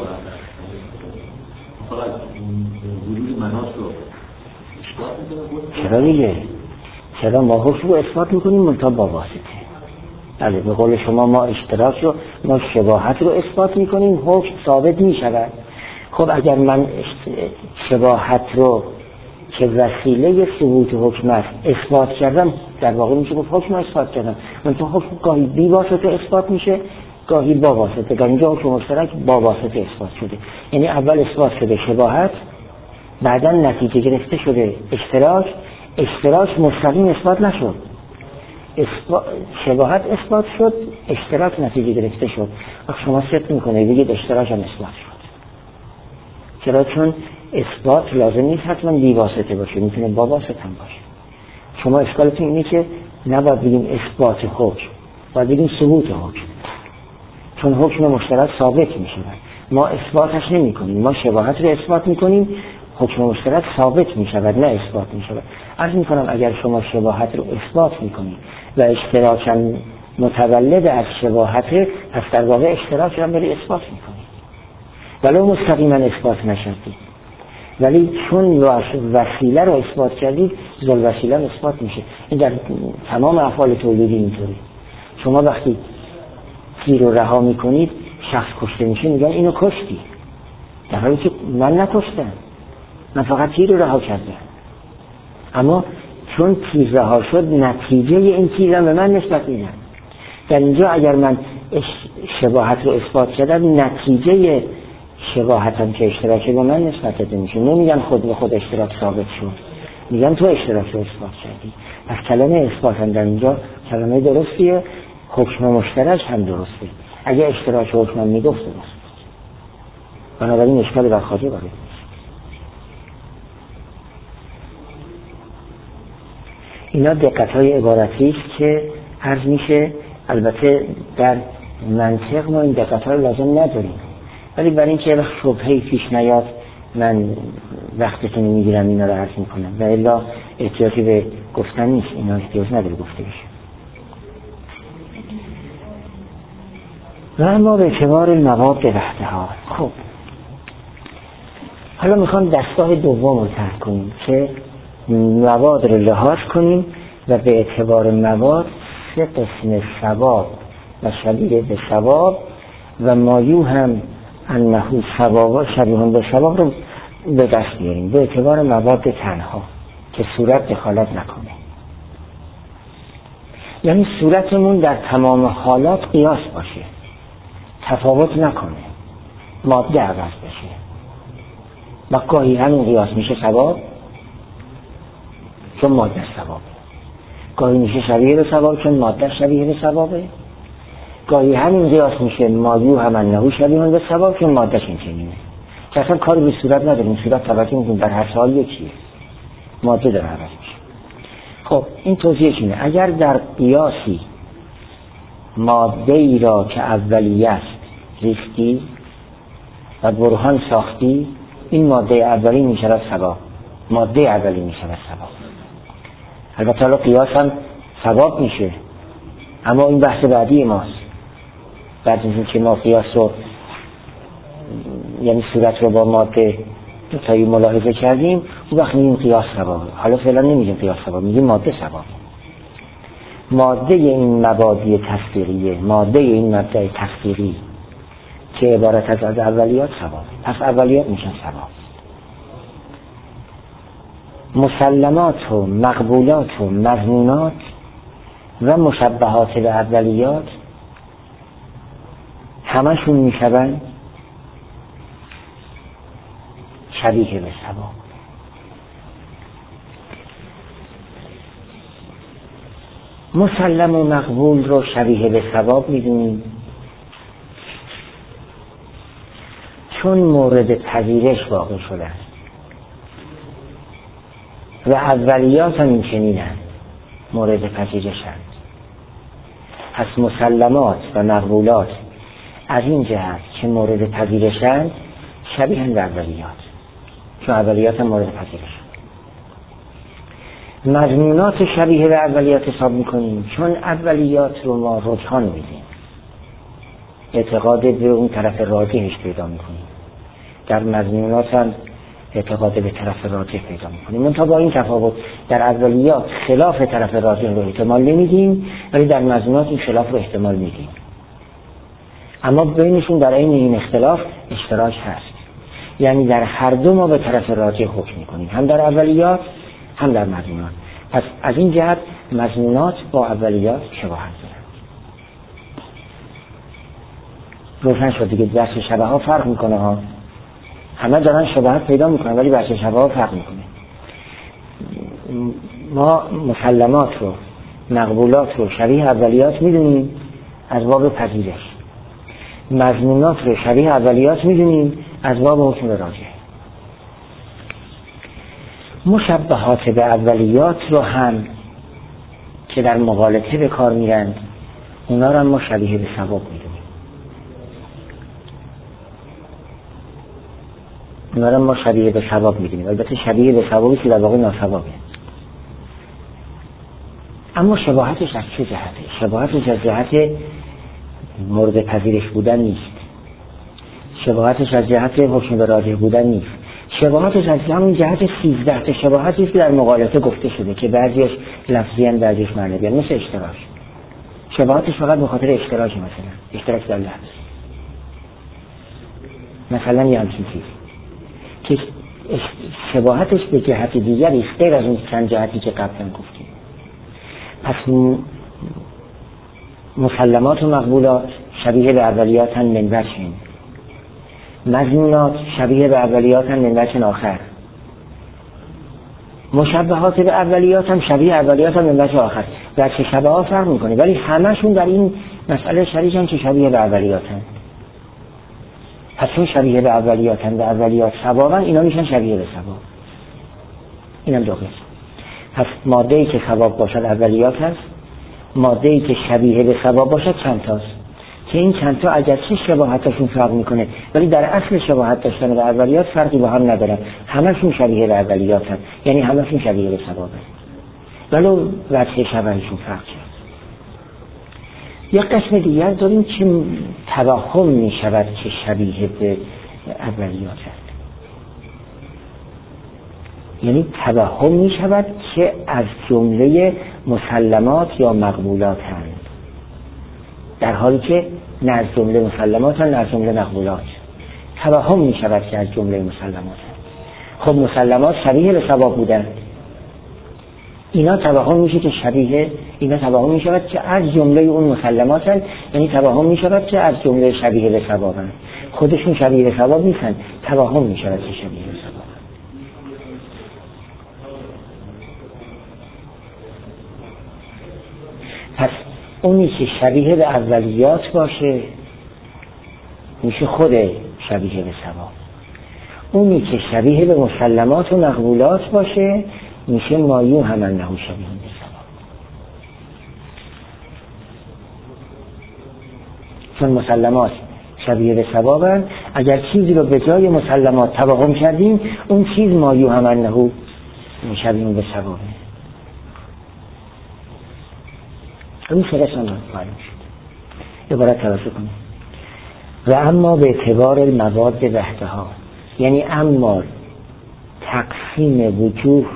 چرا دیگه؟ چرا ما حکم رو اثبات میکنیم منتها با واسطه. بله، به قول شما ما اشتراک رو، ما شباهت رو اثبات میکنیم، حکم ثابت میشود. خب اگر من شباهت رو که وسیله ثبوت حکم است اثبات کردم، در واقع میشه گفت حکم رو اثبات کردم. منتها حکم گاهی بی واسطه اثبات میشه، گاهی با واسطه. در اینجا حکم مشترک با واسطه اثبات شده، یعنی اول اثبات شده شباهت، بعدا نتیجه گرفته شده اشتراک. اشتراک مستقیم اثبات نشد، شباهت اثبات شد، اشتراک نتیجه گرفته شد. وقت شما صدق میکنه بگید اشتراک هم اثبات شد. چرا؟ چون اثبات لازم نیست حتما بی واسطه باشه، میتونه با واسطه هم باشه. شما اشکالتون اینه که نباید بگیم اثبات حکم، باید بگیم ثبوت حکم، چون حکم مشترک ثابت میشه. ما اثباتش نمی کنیم، ما شباهت رو اثبات میکنیم، حکم مشترک ثابت میشود نه اثبات میشود. عرض میکنم اگر شما شباهت رو اثبات میکنید و اشتراک متولد از شباهت، پس در واقع اشتراک رو برای اثبات میکنید ولو مستقیما اثبات نشدید، ولی چون وسیله رو اثبات کردید ذل وسیله اثبات میشه. این در تمام افعال تولیدی اینطوری. شما وقتی تیر رو رها میکنید شخص کشته میشه میگن اینو کشتی، در حالی که من نکشتم، من فقط تیر رو رها کردم، اما چون تیر رها شد نتیجه این تیر به من نسبت میدن. در اینجا اگر من شباهت رو اثبات کردم نتیجه شباهتم که اشتراکی به من نسبت داده میشه. نمیگن خود به خود اشتراک ثابت شد، میگن تو اشتراک رو اثبات کردی. پس کلمه اثبات هم در اینجا کلمه درستیه، حکم مشترک هم درسته. اگه اشتراک حکم هم میگفت درست، بنابراین اشکال بر خاطر وارد نیست. اینا دقت‌های عبارتی است که عرض میشه. البته در منطق ما این دقت‌ها رو لازم نداریم، ولی برای اینکه شبهه‌ای پیش نیاد من وقتتون میگیرم اینا رو عرض میکنم و الا احتیاجی به گفتن نیست، اینا احتیاج نداره گفته بشه. و اما به اعتبار المواد وحدها. خب حالا میخوام دستگاه دوم رو طرح کنیم که مواد رو لحاظ کنیم و به اعتبار مواد 3 قسم ثواب و شبیه به ثواب و مایو هم انه ثواب شبیه به ثواب رو به دست بیاریم به اعتبار مواد تنها که صورت دخالت نکنه. یعنی صورتمون در تمام حالات قیاس باشه، تفاوت نکنه، ماده عوض بشه و گاهی همین قیاس میشه ثواب چون ماده ثوابه، گاهی میشه شبیه به ثواب چون ماده شبیه به ثوابه، گاهی همین قیاس میشه مایو هم انه شبیه به ثواب چون مادهش این چنینه. که اصلا کاری به صورت نداریم، صورت توجه میکنیم در هر حال یکیه، ماده داره عوض میشه. خب این توضیحش اینه اگر در قیاسی ماده ای را که اولیه است ریختی و برهان ساختی، این ماده اولی میشود ثواب، ماده اولی میشود ثواب. البته حالا قیاس هم ثواب میشه، اما این بحث بعدی ماست. بعد از اینکه ما قیاس رو یعنی صورت رو با ماده دوتایی ملاحظه کردیم اون وقت میگیم قیاس ثواب. حالا فعلا نمیگیم قیاس ثواب، میگیم ماده ثواب. ماده این مبادی تصدیقیه، ماده این مبدأ تصدیقی که عبارت از اولیات ثواب، پس اولیات میشن ثواب. مسلمات و مقبولات و مظنونات و مشبهات به اولیات همشون میشن شبیه به ثواب. مسلم و مقبول رو شبیه به ثواب میدونیم چون مورد پذیرش واقع شده و اولیات هم این چنینند مورد پذیرشند. پس مسلمات و مقبولات از این جهت که مورد پذیرشند شبیه به اولیات چون اولیات هم مورد پذیرش. مضمونات شبیه به اولیات حساب میکنیم چون اولیات رو ما رجحان میدیم، اعتقاد به اون طرف راجحش پیدا میکنیم. در مضمونات هم اعتقاد به طرف راجح پیدا میکنیم، منتها با این تفاوت در اولیات خلاف طرف راجح رو احتمال نمیدیم ولی در مضمونات این خلاف رو احتمال میدیم. اما بینشون در عین این اختلاف اشتراک هست، یعنی در هر دو ما به طرف راجح حکم میکنیم، هم در اولیات هم در مضمونات. پس از این جهت مضمونات با اولیات شباهت دارن. روشن شد دیگه. بحث شبه ها فرق میکنه ها، همه دارن شباهت پیدا میکنن ولی بحث شبه ها فرق میکنه. ما مسلمات رو مقبولات رو شبیه اولیات میدونیم از باب پذیرش، مضمونات رو شبیه اولیات میدونیم از باب حکم راجح. مشبهات به اولیات رو هم که در مغالطه به کار میرند، اونا رو ما شبیه به ثواب میدونیم. اونا رو ما شبیه به ثواب میدونیم. البته شبیه به ثوابی که در واقع ناثوابه. اما شباهتش از چه جهته؟ شباهتش از جهت مورد پذیرش بودن نیست. شباهتش از جهت حکم به راجح بودن نیست. شباهتش از همون جهت 13 تا شباهتی که در مغالطه گفته شده که بعضیش لفظی ان بعضیش معنوی ان، مثل اشتراک. شباهتش فقط به خاطر اشتراک، مثلا اشتراک در لفظ، مثلا یه همچین چیز که شباهتش به جهت دیگری است غیر از اون چند جهتی که قبلا گفتیم. پس مسلمات و مقبولات شبیه به اولیات هم من وجه، مضمونات شبیه به اولیات هم من وجه آخر، مشبهات به اولیات هم شبیه اولیات هم من وجه آخر. در چه شبه ها فرق میکنه، ولی همشون در این مسئله شریکن که شبیه به اولیات هم. پس چون شبیه به اولیات هم، به اولیات ثوابن، اینا میشن شبیه به ثواب. اینم دو قسم. پس ماده‌ای که ثواب باشد اولیات هست، ماده‌ای که شبیه به ثواب باشد چند تاست که این چند تا اگرچه شباهتشون فرق میکنه ولی در اصل شباهت داشتن به اولیات فرقی با هم ندارن. همشون شبیه به اولیات هست، یعنی همشون شبیه به ثواب هست، ولو وجه شبهشون فرق شد. یک قسم دیگر داریم که توهم میشود که شبیه به اولیات هست، یعنی توهم میشود که از جمله مسلمات یا مقبولات هست، در حالی که نه از جمله مسلمات نه از جمله مقبولات. توهم می شود که از جمله مسلمات هست. خب مسلمات شبیه به ثواب بودن، اینا توهم میشه که شبیه، اینا توهم می شود که از جمله اون مسلمات هست، یعنی توهم می شود که از جمله شبیه به ثواب هست. خودشون شبیه به ثواب نیستن، توهم می شود که شبیه به ثواب هست. پس اونی که شبیه به اولیات باشه میشه خود شبیه به ثواب، اونی که شبیه به مسلمات و مقبولات باشه میشه مایو همانه شبیه به ثواب. چون مسلمات شبیه به ثوابن، اگر چیزی رو به جای مسلمات توهم کردیم اون چیز مایو همانه شبیه به ثوابه. این فرش هم معلوم شد. عبارت توجه کنیم. و اما به اعتبار المواد وحدها، یعنی اما تقسیم وجوه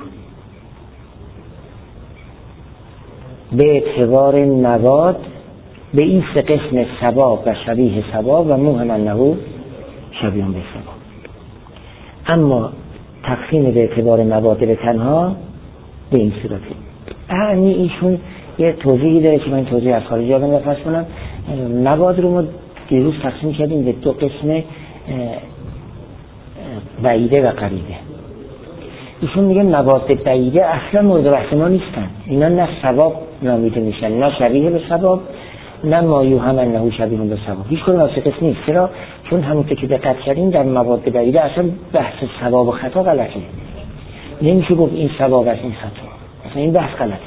به اعتبار مواد به این سه قسم ثواب و شبیه ثواب و موهم انه شبیه به ثواب. اما تقسیم به اعتبار مواد به تنها به این صورتی. یعنی ایشون یه توضیحی داره که من توضیح از خارجی آدم رو فرض کنم. مواد رو ما دیروز تقسیم کردیم به دو قسم، بعیده و قریبه. ایشون میگه مواد بعیده اصلا مورد بحث ما نیستن، اینا نه ثواب نامیده میشن، نه شبیه به ثواب، نه مایو هم انه شبیه به ثواب. هیچ کدوم از قسم نیست. چرا؟ چون همونطور که دقت کردیم در مواد بعیده اصلا بحث ثواب و خطا غلطه. نمیشه گفت این ثواب است این خطا، اصلا این بحث غلطه.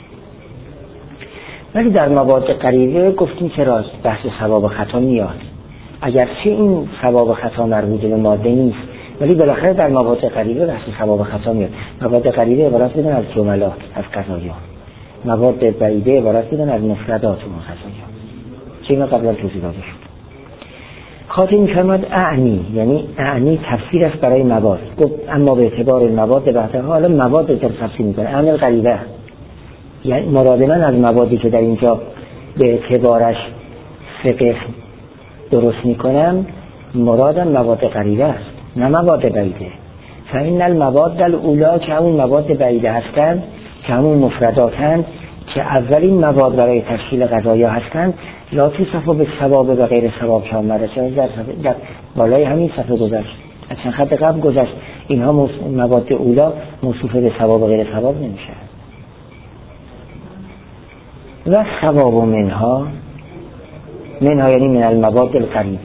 ولی در مواد قریبه گفتیم چرا بحث ثواب و خطا میاد، اگرچه این ثواب و خطا مربوط به ماده نیست ولی بالاخره در مواد قریبه بحث ثواب و خطا میاد. مواد قریبه عبارت بدن از جملات، از قضایا. مواد بعیده عبارت بدن از مفردات و قضایا که اینا قبلا توضیح داده شد. خاطر می‌فرماد اعنی، یعنی اعنی تفسیر است برای مواد. گفت اما به اعتبار مواد بعدها، حالا مواد رو تفسیر می‌کنه. اعنی قریبه، یعنی مراد من از موادی که در اینجا به اعتبارش فقه درست میکنم مرادم مواد قریبه است نه مواد بعیده. فإن المواد الاولی که همون مواد بعیده هستند، که همون مفردات هستند، که اولین مواد برای تشکیل قضایا هستند، لا تصف به ثواب و غیر ثواب که آمده در بالای همین صفحه گذشت، از چند خط قبل گذشت. اینها مواد اولی موصوف به ثواب و غیر ثواب نمیشه. و ثواب منها یعنی من المواد القریبه.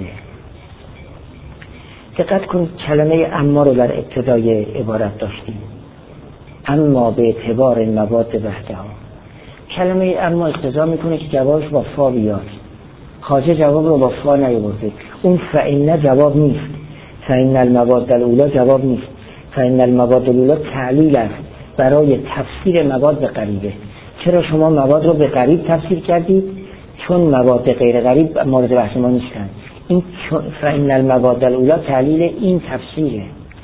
دقت کن کلمه اما رو در ابتدای عبارت داشتیم، اما به اعتبار مواد وحدها، کلمه اما اقتضا میکنه که جوابش با فا بیاد. خواجه جواب رو با فا نیاورده. اون فإن جواب نیست، فإن المواد الاولی جواب نیست. فإن المواد الاولی تعلیل است برای تفسیر مواد به غریبه. چرا شما مواد رو به غریب تفسیر کردید؟ چون مواد غیر غریب مورد بحث ما نیستن. این فإن المواد الاولی تعلیل این تفسیره،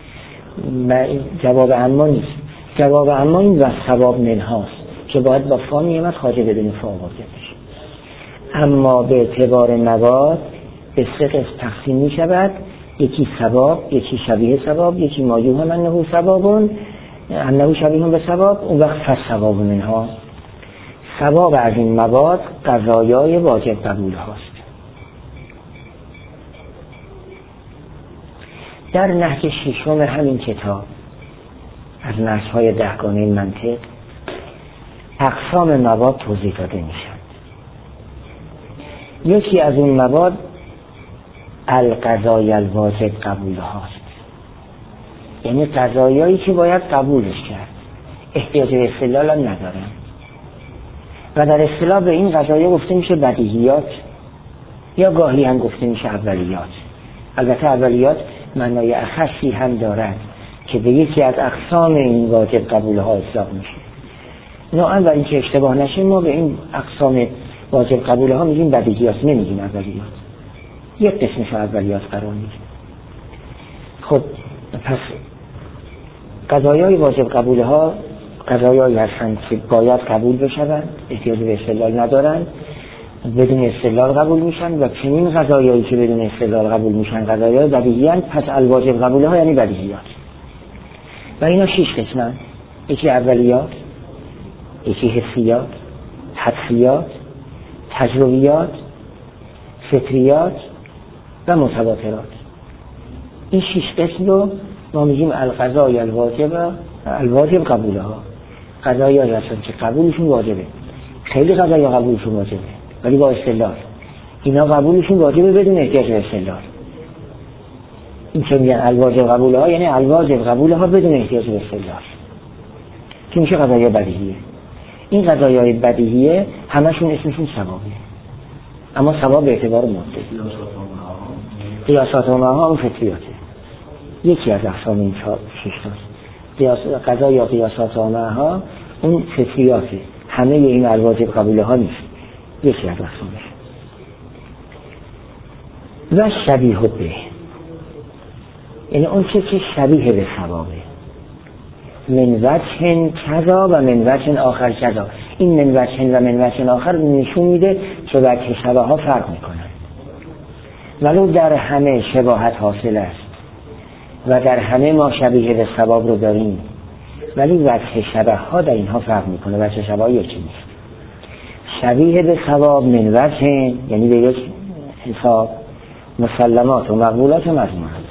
جواب اما نیست. جواب اما این و ثواب منهاست که باید با فا میامد، خواجه بدون فا آورده بشه. اما به اعتبار مواد به سه قسم تقسیم می شود، یکی ثواب، یکی شبیه ثواب، یکی مایوه انه ثوابون انه شبیه به ثواب. اون وقت فثواب منها، ثواب از این مواد قضایای واجب قبول هاست. در نهج ششم همین کتاب از نهج‌های دهگانه منطق اقسام مواد توضیح داده میشن. یکی از اون مواد القضای الواجب قبول هاست، یعنی قضایایی که باید قبولش کرد، احتیاج به استدلال هم ندارن. و در اصطلاح به این قضایا گفته میشه بدیهیات، یا گاهی هم گفته میشه اولیات. البته اولیات معنای اخصی هم دارد که به یکی از اقسام این واجب قبول ها اطلاق میشه. نوعا و این که اشتباه نشه ما به این اقسام واجب قبول ها میگیم بدیهیات، نمیگیم اولیات. یک قسمش اولیات قرار میگیم. خب پس قضایای واجب قبول ها قضایایی هستند که باید قبول بشوند، احتیاج به استدلال ندارند، بدون استدلال قبول میشن. و چنین قضایایی که بدون استدلال قبول میشن قضایای بدیهیان. پس الواجب قبول ها یعنی بدیهیات. و اینا 6 قسمن، یکی اولیات، یکی حسیات، حدسیات، تجربیات، فطریات و متواترات. این 6 قسم رو ما میگیم القضای الواجب قبول ها. قضایایی هستن که قبولشون واجبه. خیلی قضایا قبولشون واجبه ولی با استدلال. اینا قبولشون واجبه بدون احتیاج به استدلال. این که میگن الواجب قبول ها یعنی الواجب قبول ها بدون احتیاج به استدلال، که میشه قضایای بدیهیه. این قضایای بدیهیه همشون اسمشون ثوابه، اما ثواب به اعتبار ماده. قیاسات و ها اون فطریاته، یکی از اقسام این 6 تاست. قضا یا قیاسات و ها اون فطریاته، همه این الواجب قبول ها نیست، یکی از اقسامش. و شبیه به، یعنی اون چه که شبیه به ثوابه. من وجه کذا و من وجه آخر کذا. این من وجه و من وجه آخر نشون میده که وجه شبه ها فرق میکنن، ولو در همه شباهت حاصل است و در همه ما شبیه به ثواب رو داریم، ولی وجه شبه ها در اینها فرق میکنه. وجه شبه ها یکی نیست. شبیه به ثواب من وجه یعنی به یک حساب مسلمات و مقبولات و مضمونات،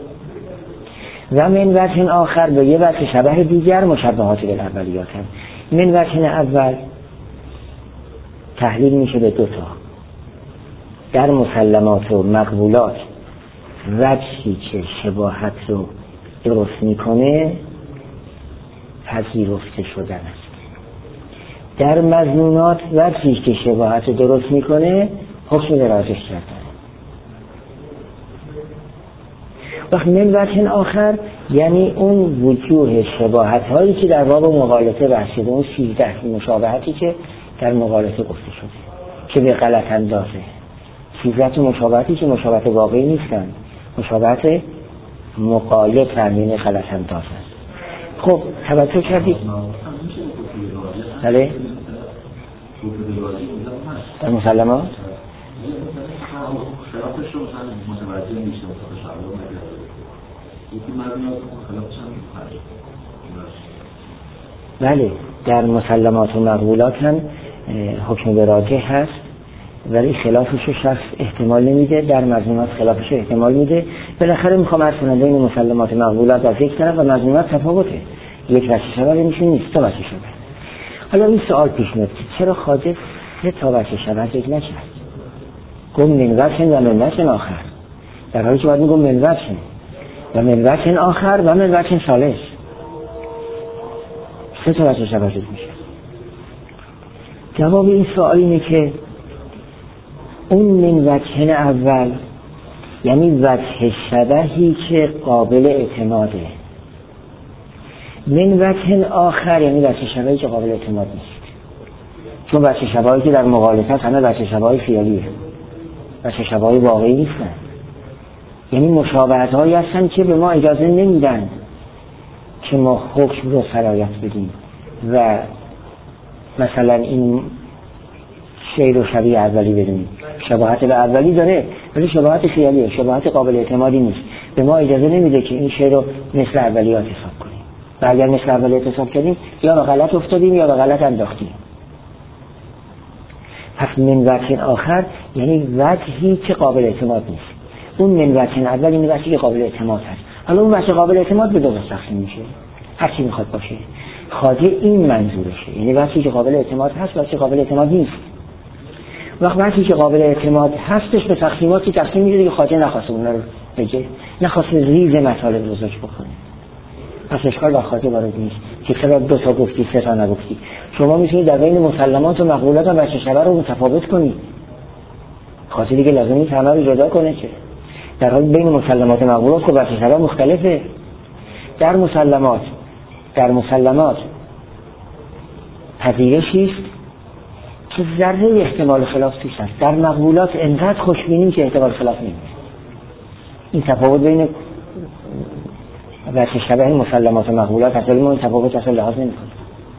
و من وجه آخر به یه وجه شبه دیگر مشبهات بالاولیات هم. من وجه اول تحلیل میشه به 2 تا. در مسلمات و مقبولات وجهی که شباهت رو درست میکنه پذیرفته شدن است. در مضمونات وجهی که شباهت رو درست میکنه حکم به راجح کردن. وقت من وجه آخر یعنی اون وجوه شباهت هایی که در باب مغالطه بحث شده، اون 13 مشابهتی که در مغالطه گفته شده که به غلط اندازه. 13 مشابهتی که مشابهت واقعی نیستن، مشابهت مغالط یعنی غلط اندازه است. خب توجه کردید؟ بله؟ در مسلمات؟ خلافش رو مثلا متوجه میشه یکی مردم خلافش هم بله، در مسلمات و مقبولات هم حکم به راجح هست، ولی خلافش رو شخص احتمال نمیده. در مضمونات خلافش رو احتمال میده. بالاخره میخوام عرض کنم بین مسلمات و مقبولات از یک طرف و مضمونات تفاوته. یک وجه شبه میشه نیست، 2 وجه شبه. حالا این سوال پیش میاد چرا خواجه 3 تا وجه شبه ذکر نکرد؟ گفت من وجه و من وجه آخر، در حالی که باید میگم من وجه و من وجه آخر و من وجه ثالث. 3 تا وجه شبه ذکر میشه. جواب این سوال اینه که اون من وجه اول یعنی وجه شبهی که قابل اعتماده، من وجه آخر یعنی وجه شبهی که قابل اعتماد نیست. چون وجه شبهی که در مغالطه همه وجه شبهی خیالیه، وجه شبهی واقعی نیستن. یعنی مشابهت هایی هستن که به ما اجازه نمیدن که ما حکم رو سرایت بدیم و مثلا این شی رو شبیه اولی بدونیم. شباهت به اولی داره ولی شباهت خیالیه، شباهت قابل اعتمادی نیست. به ما اجازه نمیده که این شی رو مثل اولیات حساب کنیم و اگر مثل اولیات حساب کردیم یا به غلط افتادیم یا به غلط انداختیم. پس من وجه آخر یعنی وجهی که قابل اعتماد نیست. اون من وجه اول این وجهی که قابل اعتماد هست. حالا اون وجه قابل اعتماد به دو قسم تقسیم میشه، هر چی میخواد باشه. خواجه این منظورشه، یعنی وجهی که قابل اعتماد هست و وجهی قابل اعتماد نیست. وقت وجهی که قابل اعتماد هستش به تقسیماتی تقسیم میشه که خواجه نخواسته اونا رو بگه، نخواسته ریز مطالب رو ذکر بکنه. پس اشکال با خواجه وارد نیست که چرا دو تا گفتی سه تا نگفتی. شما میتونید در بین مسلمات و مقبولات هم وجه شبه رو متفاوت کنید. خواجه دیگه لازم نیست همه رو جدا کنه که در حال بین مسلمات و مقبولات خب وجه شبه مختلفه. در مسلمات پذیرشی است که ذره احتمال خلاف توش هست. در مقبولات انقدر خوشبینیم که احتمال خلاف نیست. این تفاوت بین وجه شبه مسلمات و مقبولات هست ولی ما این تفاوت اصلا لحاظ نمی‌کنیم.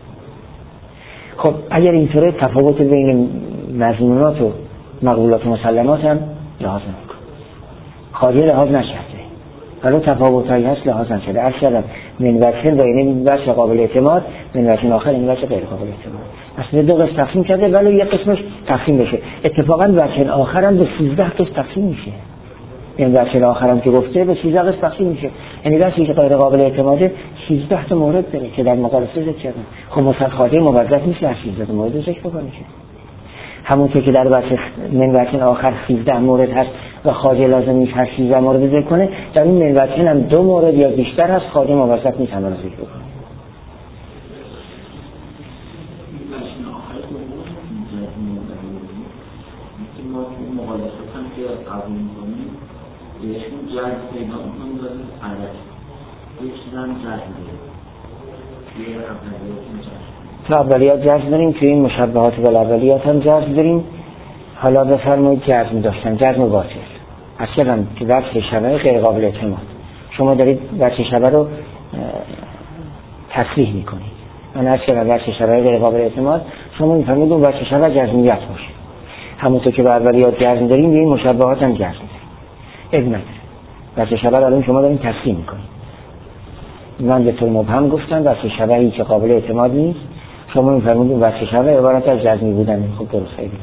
خب اگر اینطوره تفاوت بین مضمونات و مقبولات و مسلمات هم لحاظ نمی‌کنیم. خواجه لحاظ نشده ولی تفاوتایی هست لحاظ نشده. عرض کردم من وجه و این وجه قابل اعتماد، من وجه آخر این وجه غیر قابل اعتماد. اصلا دو قسم تقسیم کرده ولی یک قسمش تقسیم بشه. اتفاقا وجه آخر هم به 13 قسم تقسیم میشه. این وجه آخر هم که گفته به 13 قسم تقسیم میشه. یعنی وجهی که غیر قابل اعتماده 13 تا مورد داره که در مقایسه ذکر کردن. خب مصدق موظف نیست هر 13 مورد ذکر بکنه که همونطور که در وجه من وجه آخر 13 مورد هست و خواجه لازم نیست هر 13 مورد ذکر کنه، در این من وجه هم 2 مورد یا بیشتر هست خواجه موظف نیست همه رو ذکر بکنه. تو اولیات جزم داریم، تو این مشبهات و اولیات هم جزم داریم. حالا بفرمایید جزم داشتن، جزم باطل. اصلا که وجه شبه غیر قابل اعتماد. شما دارید وجه شبه رو تصریح میکنید. من اصلا وجه شبه غیر قابل اعتماد شما میفرمایید اون وجه شبه جزمیت باشه. همونطور که به اولیات جزم داریم این مشبهات هم جزم داریم. ابن وجه شبه رو شما دارید تصریح میکنید. من به طور مبهم گفتم وجه شبهی که قابل اعتماد نیست، شما میفرمایید اون وجه شبه عبارت از جزمی بودن. خب درست خیلی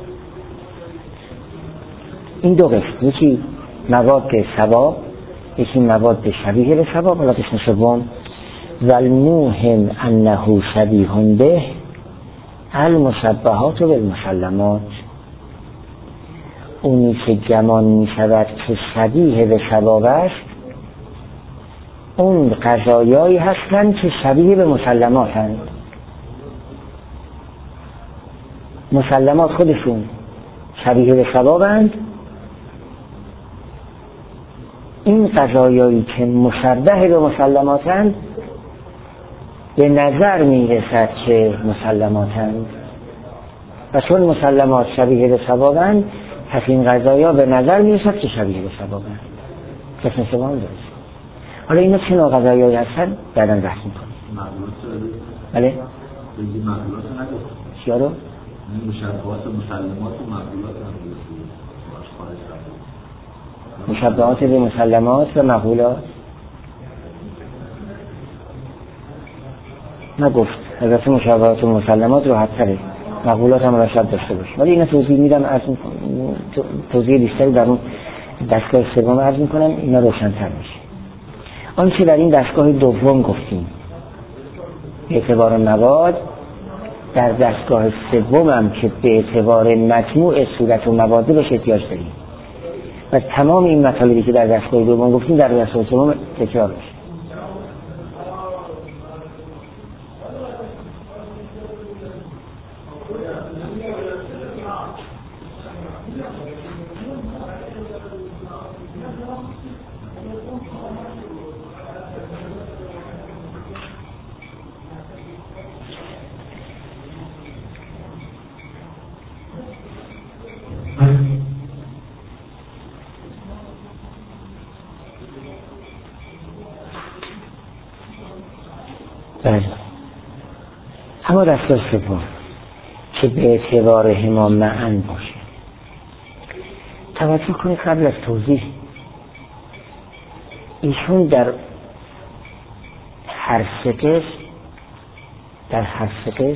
این دو قسم، یکی مواد ثواب یکی مواد شبیه به ثواب. حالا قسم سوم والموهم انه شبیه به المشبهات بالمسلمات، اونی که گمان می شود که شبیه به ثواب است اون قضایایی هستند که شبیه به مسلمات هستند. مسلمات خودشون شبیه به ثواب هستند. این قضایایی که مشبه به مسلمات هستند به نظر می رسد که مسلمات هستند و چون مسلمات شبیه به ثواب هستند پس این قضایا به نظر می رسد که شبیه به ثواب هستند. قسم سوم درست. حالا اینا چه نوع قضایایی هستن بعداً بحث می‌کنیم. بله؟ بگی مقبولات نگفت. چیا رو؟ مشبهات مسلمات و مقبولات مشبهات به مسلمات و مقبولات نگفت. البته مشبهات و مسلمات راحت تره، مقبولات هم رشد داشته باشه. ولی اینا توضیح میدم، توضیح بیشتری در اون دستگاه سوم عرض میکنم، اینا روشن‌تر میشه. آنچه در این دستگاه دوم گفتیم به اعتبار مواد، در دستگاه سوم هم که به اعتبار مجموع صورت و مواد بهش احتیاج داریم و تمام این مطالبی که در دستگاه دوم گفتیم در دستگاه سوم تکرار بشه. بله. اما دستور سوم که به اعتبار هما معاً باشه، توجه کنید قبل از توضیح ایشون در هر سه قسم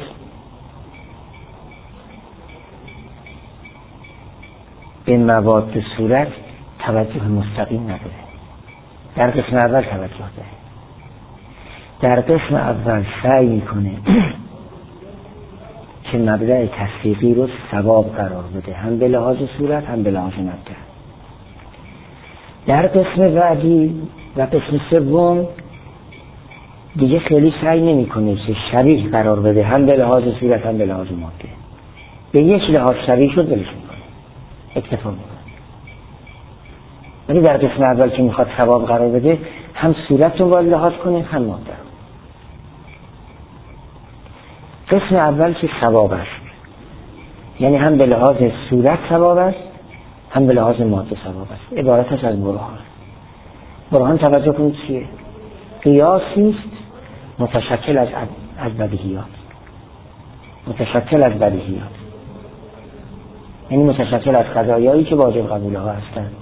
به مواد صورت توجه مستقیم نداره. در قسم اول توجه داره. در قسم اول سعی میکنه که مبدأ تصدیقی رو ثواب قرار بده، هم به لحاظ صورت هم به لحاظ مبدأ. در قسم بعدی و قسم سوم دیگه خیلی سعی نمیکنه که شبیه قرار بده، هم به لحاظ صورت هم به لحاظ ماده. به یک لحاظ شبیه شد دلش میکنه، اکتفا میکنه. ولی در قسم اول که میخواد ثواب قرار بده، هم صورت رو باید لحاظ کنه هم ماده. قسم اول که ثواب است، یعنی هم به لحاظ صورت ثواب است هم به لحاظ ماده ثواب است. عبارتش از برهان توجه کنید چیه؟ قیاسی است متشکل از بدیهیات. یعنی متشکل از قضایایی که واجب قبول ها هستند.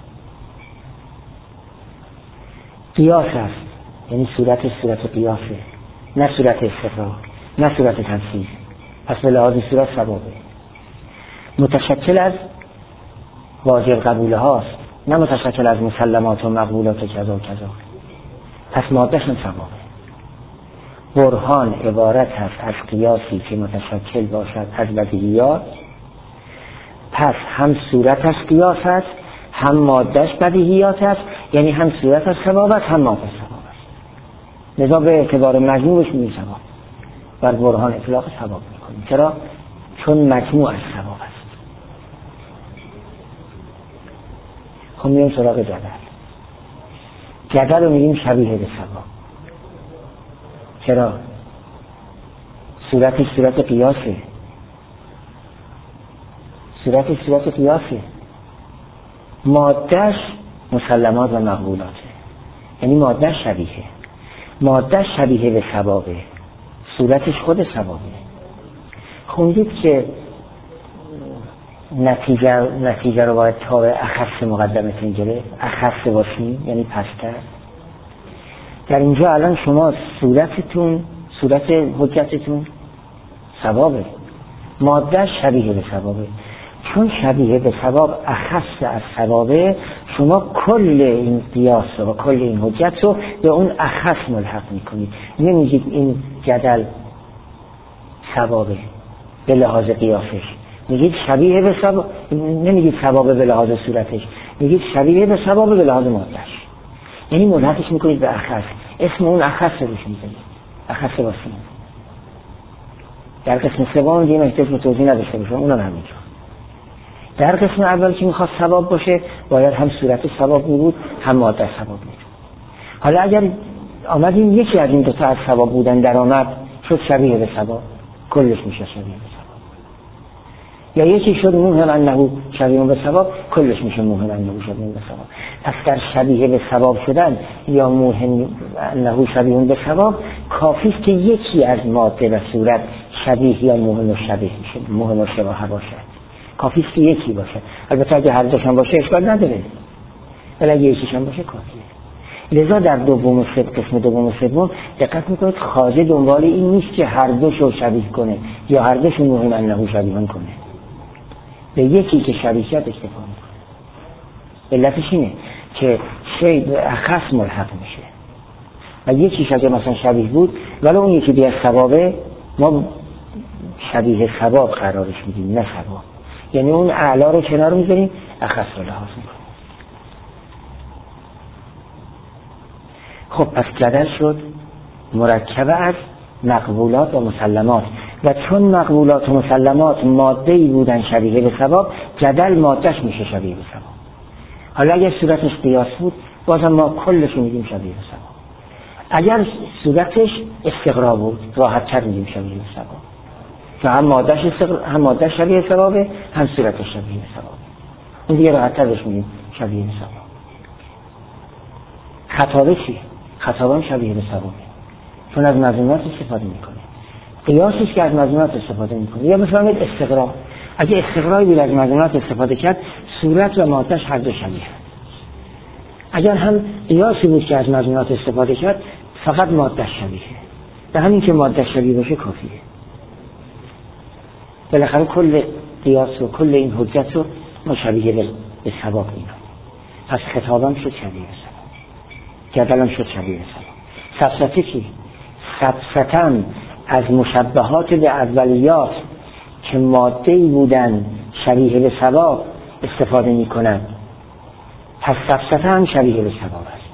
قیاس است، یعنی صورت قیاسه، نه صورت استقرار، نه صورت تنسیق. پس به لحاظ صورت ثوابه. متشکل از واجب قبول هاست، نه متشکل از مسلمات و مقبولات و کذا و کذا. پس مادهش هم ثوابه. برهان عبارت هست از قیاسی که متشکل باشد از بدیهیات. پس هم صورتش قیاس است، هم مادهش بدیهیات است، یعنی هم صورتش ثواب است هم مادهش ثواب است. لذا به اعتبار مجموعش میگیم ثواب. بر برهان اطلاق ثواب میکنیم. چرا؟ چون مجموع از ثواب است. خب میگیم سراغ جدل رو میگیم شبیه به ثواب. چرا؟ صورتش صورت قیاسه. مادهش مسلمات و مقبولاته، یعنی مادهش شبیه به ثوابه، صورتش خود ثوابه. خوندید که نتیجه رو باید تا به اخص مقدمتون گرفت. اخص واسیم یعنی پستر. در اینجا الان شما صورت حجتتون ثوابه، ماده شبیه به ثوابه. چون شبیه به ثواب اخص از ثوابه، شما کل این قیاس و کل این حجت رو به اون اخص ملحق میکنید. نمیگید این جدل ثوابه به لحاظ قیاسش، میگید شبیه به ثواب، نمیگید ثوابه به لحاظ صورتش، میگید شبیه به ثوابه به لحاظ مادهش. یعنی ملحقش میکنید به اخص. اسم اون اخص روش میزنید، اخص واسیم. در قسم سوم دیگه احتیاج به توضیح نداشته باشم، اونم همینجور. در قسم اول که میخواد ثواب باشه، باید هم صورت ثواب بود هم ماده ثواب بود. حالا اگر آمدیم یکی از این دو تا از ثواب بودن در آمد، شد شبیه به ثواب، کلش میشه شبیه به ثواب. یا یکی شد موهم انه شبیه به ثواب، کلش میشه موهم انه شبیه به ثواب. پس در شبیه به ثواب شدن یا موهم انه شبیه به ثواب، کافی است که یکی از ماده و صورت شبیه یا موهم و شبیه میشه، موهم و شباهه باشه. کافی است که یکی باشه. البته اگه هر دوشون باشه اشکال نداره، ولی اگه یکیشون باشه کافیه. لذا در قسم دوم و سوم دقت میکنید خواجه دنبال این نیست که هر دوشو شبیه کنه یا هر دوشون موهم انه شبیه کنه، به یکی که شبیهیت اکتفا میکنه. علتش اینه که شی به اخص ملحق میشه و یکیش اگه مثلا شبیه بود ولی اون یکی بیا ثوابه، ما شبیه ثواب قرارش میدیم نه ثواب. یعنی اون اعلا رو کنار میذاریم، اخص رو لحاظ میکنیم. خب پس جدل شد مرکب از مقبولات و مسلمات، و چون مقبولات و مسلمات ماده‌ای بودن شبیه به ثواب، جدل مادهش میشه شبیه به ثواب. حالا اگر صورتش قیاس بود، بازم ما کلش رو میگیم شبیه به ثواب. اگر صورتش استقرا بود، راحت‌تر میگیم شبیه به ثواب. که هم مادهش شبیه به ثوابه، هم صورتش شبیه به ثوابه. اون دیگه راحت‌تر بهش میگیم شبیه به ثواب. خطابه چی؟ خطابه هم شبیه به ثوابه، چون از مظنونات استفاده میکنه. قیاسی که از مظنونات استفاده میکنه. یا مثلا استقرا، اگه استقرایی بود از مظنونات استفاده کرد، صورت و مادهش هر دو شبیه. اگر هم قیاسی بود که از مظنونات استفاده کرد، فقط مادهش شبیه. به همین که مادهش شبیه باشه کافیه. بالاخره کل قیاس و کل این حجت رو مشابه به ثواب می‌دونیم. پس خطابم شد شبیه به ثواب، جدلم شد شبیه به ثواب. سفسطه چی؟ سفسطه از مشبهات به اولیات که ماده‌ای بودن شبیه به ثواب استفاده می‌کنن. پس سفسطه هم شبیه به ثواب است،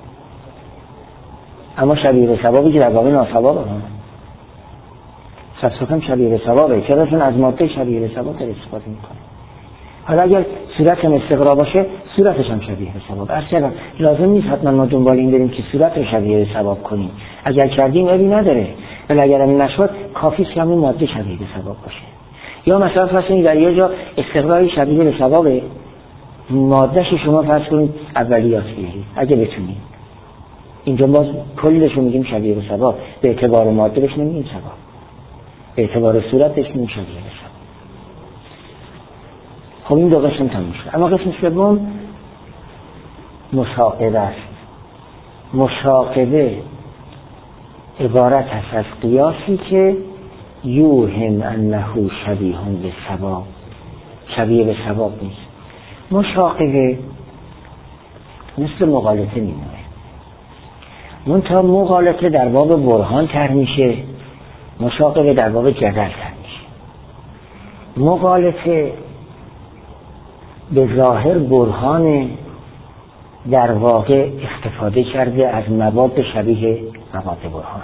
اما شبیه به ثوابی که در واقع ناثوابه. سفسطه هم شبیه به ثوابه، چرا؟ چون از ماده شبیه به ثواب در استفاده می‌کنه. حالا اگر صورت هم استقرا باشه، صورتش هم شبیه به ثواب. اصلا لازم نیست حتما ما دنبال این بریم که صورت رو شبیه به ثواب کنیم. اگر کردیم عیبی نداره، ولی اگر هم نشد کافی است که همون ماده شبیه به ثواب باشه. یا مثلا فرض کنید در یه جا استقرای شبیه به ثوابه، مادهش شما فرض کنید اولیات بگیرید اگه بتونید. اینجا باز کلش رو میگیم شبیه به ثواب، به اعتبار ماده بهش نمیگیم ثواب، به اعتبار صورت بهش میگیم شبیه به ثواب. خب این دو قسم تموم شد. اما قسم سوم مشاقبه است. مشاقبه عبارت است از قیاسی که یوهم انه شبیه به ثواب، شبیه به ثواب نیست. مشاقبه مثل مغالطه میمونه، منتها مغالطه در باب برهان تر میشه، مشاقبه در باب جدل تر میشه. مغالطه به ظاهر برهان در واقع استفاده کرده از مواد شبیه مواد برهان.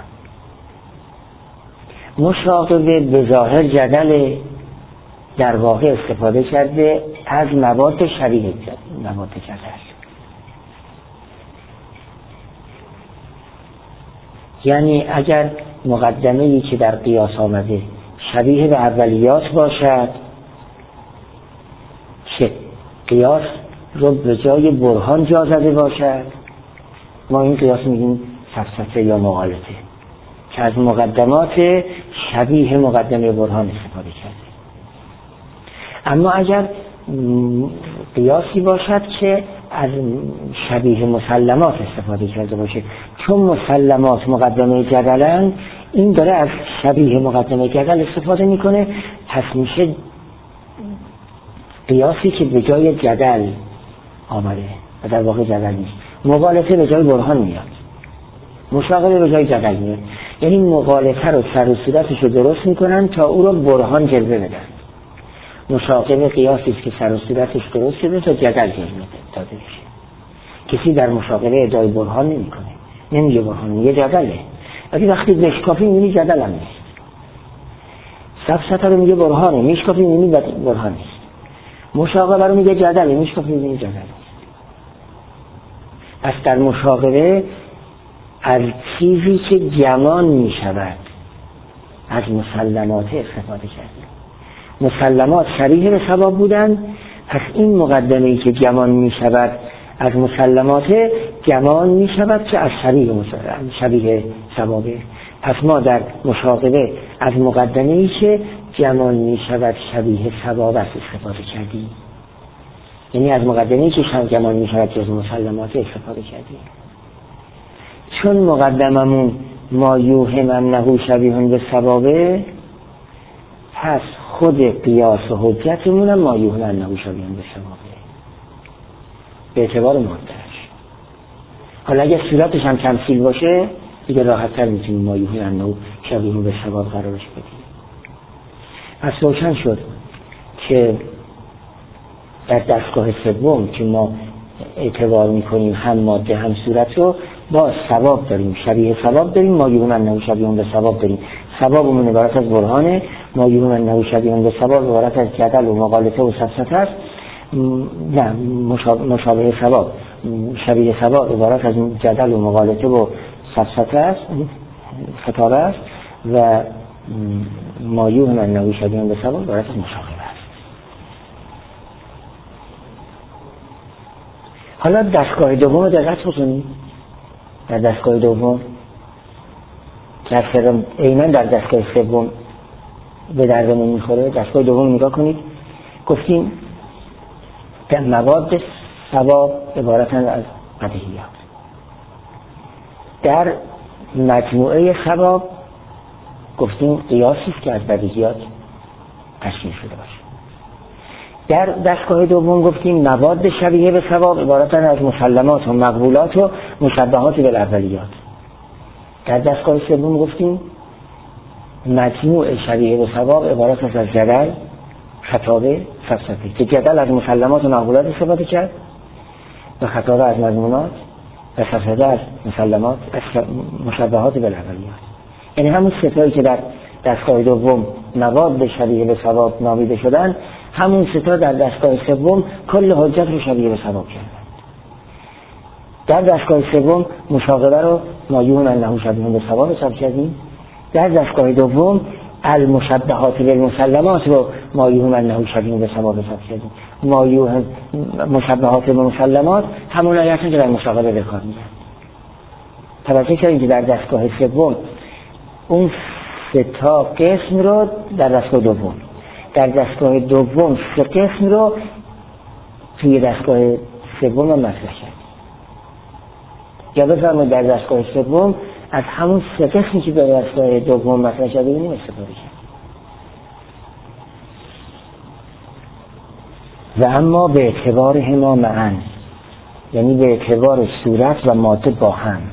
مشاقبه به ظاهر جدل در واقع استفاده کرده از مواد شبیه مواد جدل. یعنی اگر مقدمه‌ای که در قیاس آمده شبیه به اولیات باشد، که قیاس رو به جای برهان جا زده باشد، ما این قیاس میگیم سفسطه یا مغالطه، که از مقدمات شبیه مقدمه برهان استفاده کرده. اما اگر قیاسی باشد که از شبیه مسلمات استفاده کرده باشه، چون مسلمات مقدمه جدلن، این داره از شبیه مقدمه جدل استفاده میکنه، پس میشه قیاسی که به جای جدل آمده و در واقع جدل نیست. مغالطه به جای برهان میاد، مشاقبه به جای جدل میاد. یعنی مغالطه رو سر و صورتش رو درست میکنن تا او رو برهان جلوه بدن. مشاقبه قیاسی است که سر و صورتش درست شده تا جدل جلوه داده بشه. کسی در مشاقبه ادعای برهان نمیکنه، نمیگه برهان، میگه جدله. ولی وقتی مشکافی میبینی جدل هم نیست. سفسطه رو میگه برهانه، مشکافی میبینی برهان نیست. مشاقبه رو میگه جدله، مشکافی میبینی جدل نیست. پس در مشاقبه از چیزی که گمان میشود از مسلمات استفاده کرده. مسلمات شبیه به ثواب بودن، پس این مقدمه‌ای که گمان میشود از مسلمات گمان میشود که از شبیه ثوابه. پس ما در مشاقبه از مقدمه‌ای که گمان میشود شبیه ثواب است استفاده کردیم. یعنی از مقدمه‌ای که گمان میشود جز مسلمات استفاده کردیم. چون مقدممون ما یوهم انه شبیه به ثوابه، پس خود قیاس و حجتمون هم ما یوهم انه شبیه به ثوابه به اعتبار مادهش. حالا اگه صورتش هم تمثیل باشه دیگه راحت تر میتونیم ما یوهم انه شبیه به ثواب قرارش بدیم. پس روشن شد که در دستگاه سوم که ما اعتبار میکنیم هم ماده هم صورت رو، با ثواب داریم، شبیه ثواب داریم، ما یوهم انه شبیه به ثواب داریم. ثوابمون عبارت از برهانه، ما یوهم انه شبیه به ثواب عبارت از جدل و مغالطه و سفسطه است. نه، مشابه ثواب، شبیه ثواب عبارت از جدل و مغالطه و سفسطه است، خطابه است، و ما یوهم انه شبیه به ثواب عبارت از مشاقبه است. حالا دستگاه دوم دقت بکنید. در دستگاه دوم در سرم اینا در دستگاه سوم به دردمون میخوره. دستگاه دوم نگاه کنید، گفتیم در مواد ثواب عبارتند از بدیهیات. در مجموعه ثواب گفتیم قیاسی است که از بدیهیات تشکیل شده باشه. در دستگاه دوم گفتیم مواد شبیه به ثواب عبارتند از مسلمات و مقبولات و مشبهات بالاولیات. در دستگاه سوم گفتیم مجموع شبیه به ثواب عبارت است از جدل، خطابه، فلسفه، که جدل از مسلمات و مقبولات استفاده کرد و خطابه از مضمونات و فلسفه از مسلمات، از مشبهات بالاولیات. یعنی همون ستایی که در دستگاه دوم مواد شبیه به ثواب نامیده شدن، همون ستا در دستگاه سوم کل حجت رو شبیه به ثواب کردن. در دستگاه سوم مشاغبه رو مایون انه شبیه به ثواب حساب کردیم. در دستگاه دوم المشبهات بالمسلمات رو مایون انه شبیه به ثواب حساب کردیم. مایون مشبهات بالمسلمات همون آیاتی که در مشاغبه به کار میبرن. توجه کردیم که در دستگاه سوم اون ستا قسم رو در دستگاه دوم، در دستگاه دوم سه قسم رو توی دستگاه سوم مطرح کرد. یا بفرمایید در دستگاه سوم از همون سه قسمی که در دستگاه دوم مطرح شده ببینیم استفاده کرد. و اما به اعتبار هما معا، یعنی به اعتبار صورت و ماده با هم،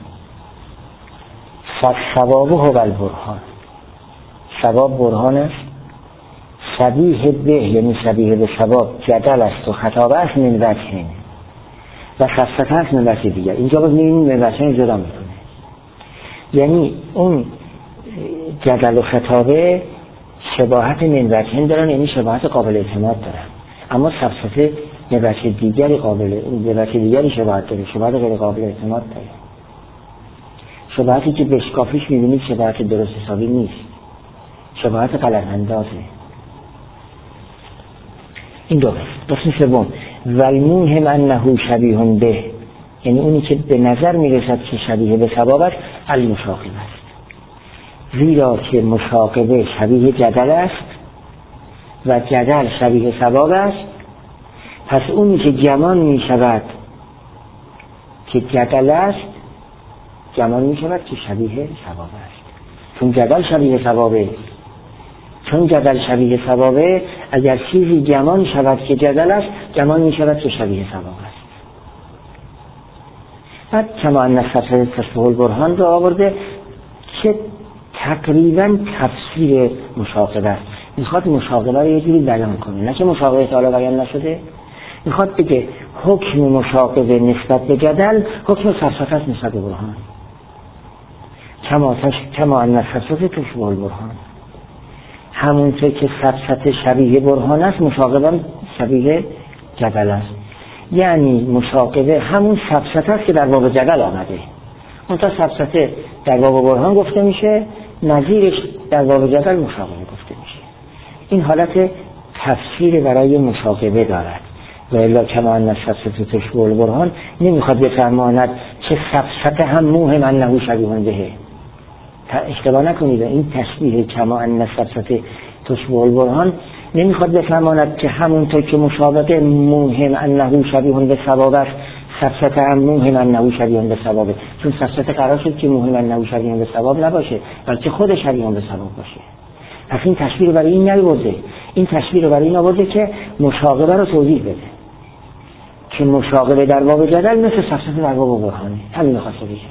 فالثواب هو البرهان، ثواب برهان است. شبیه به یعنی شبیه به ثواب جدل است و خطابه است من وجه و فلسفه است من وجه دیگر. اینجا باز می‌بینیم من وجه جدا میکنه، یعنی اون جدل و خطابه شباهت من وجه دارن، یعنی شباهت قابل اعتماد دارن، اما فلسفه من وجه دیگری شباهت داره، شباهت غیر قابل اعتماد داره، شباهتی که بشکافیش می‌بینید شباهت درست حسابی نیست، شباهت غلط اندازه. این دو قسم سوم والموهم انه شبیه به، یعنی اونی که به نظر میرسد که شبیه به ثواب است، المشاقبه است، زیرا که مشاقبه شبیه جدل است و جدل شبیه ثواب است. پس اونی که گمان میشود که جدل است گمان میشود که شبیه ثواب است، چون جدل شبیه ثوابه. چون جدل شبیه ثوابه، اگر چیزی گمان شود که جدل است گمان می شود که شبیه ثواب است. بعد کما ان فلسفه تشبیه البرهان رو آورده که تقریبا تفسیر مشاقبه است. میخواد مشاقبه رو یه جوری بیان کنه، نه که مشاقبه تعالی بیان نشده، میخواد بگه حکم مشاقبه نسبت به جدل حکم فلسفه است نسبت به برهان. کما ان فلسفه تشبیه البرهان، همونطور که فلسفه شبیه برهان است مشاقبه شبیه جدل است. یعنی مشاقبه همون فلسفه است که در باب جدل آمده، اون تا فلسفه در باب برهان گفته میشه، نظیرش در باب جدل مشاقبه گفته میشه. این حالت تفسیر برای مشاقبه دارد. و الا کما ان فلسفه تشبیه البرهان نمیخواد بفرماند که فلسفه هم موهم انه شبیه به. اشتباه نکنید، این تشبیه کما ان فلسفه تشبیه البرهان نمیخواد بفرماند که همونطور که مشابه موهم انه شبیه به ثواب است، فلسفه هم موهم انه شبیه به ثوابه. چون فلسفه قرار شد که موهم انه شبیه به ثواب نباشه، بلکه خود شبیه به ثواب باشه. پس این تشبیه رو برای این نیاورده، این تشبیه رو برای این آورده که مشاقبه رو توضیح بده، که مشاقبه در باب جدل مثل فلسفه در باب برهانه. همین رو خواسته بگه.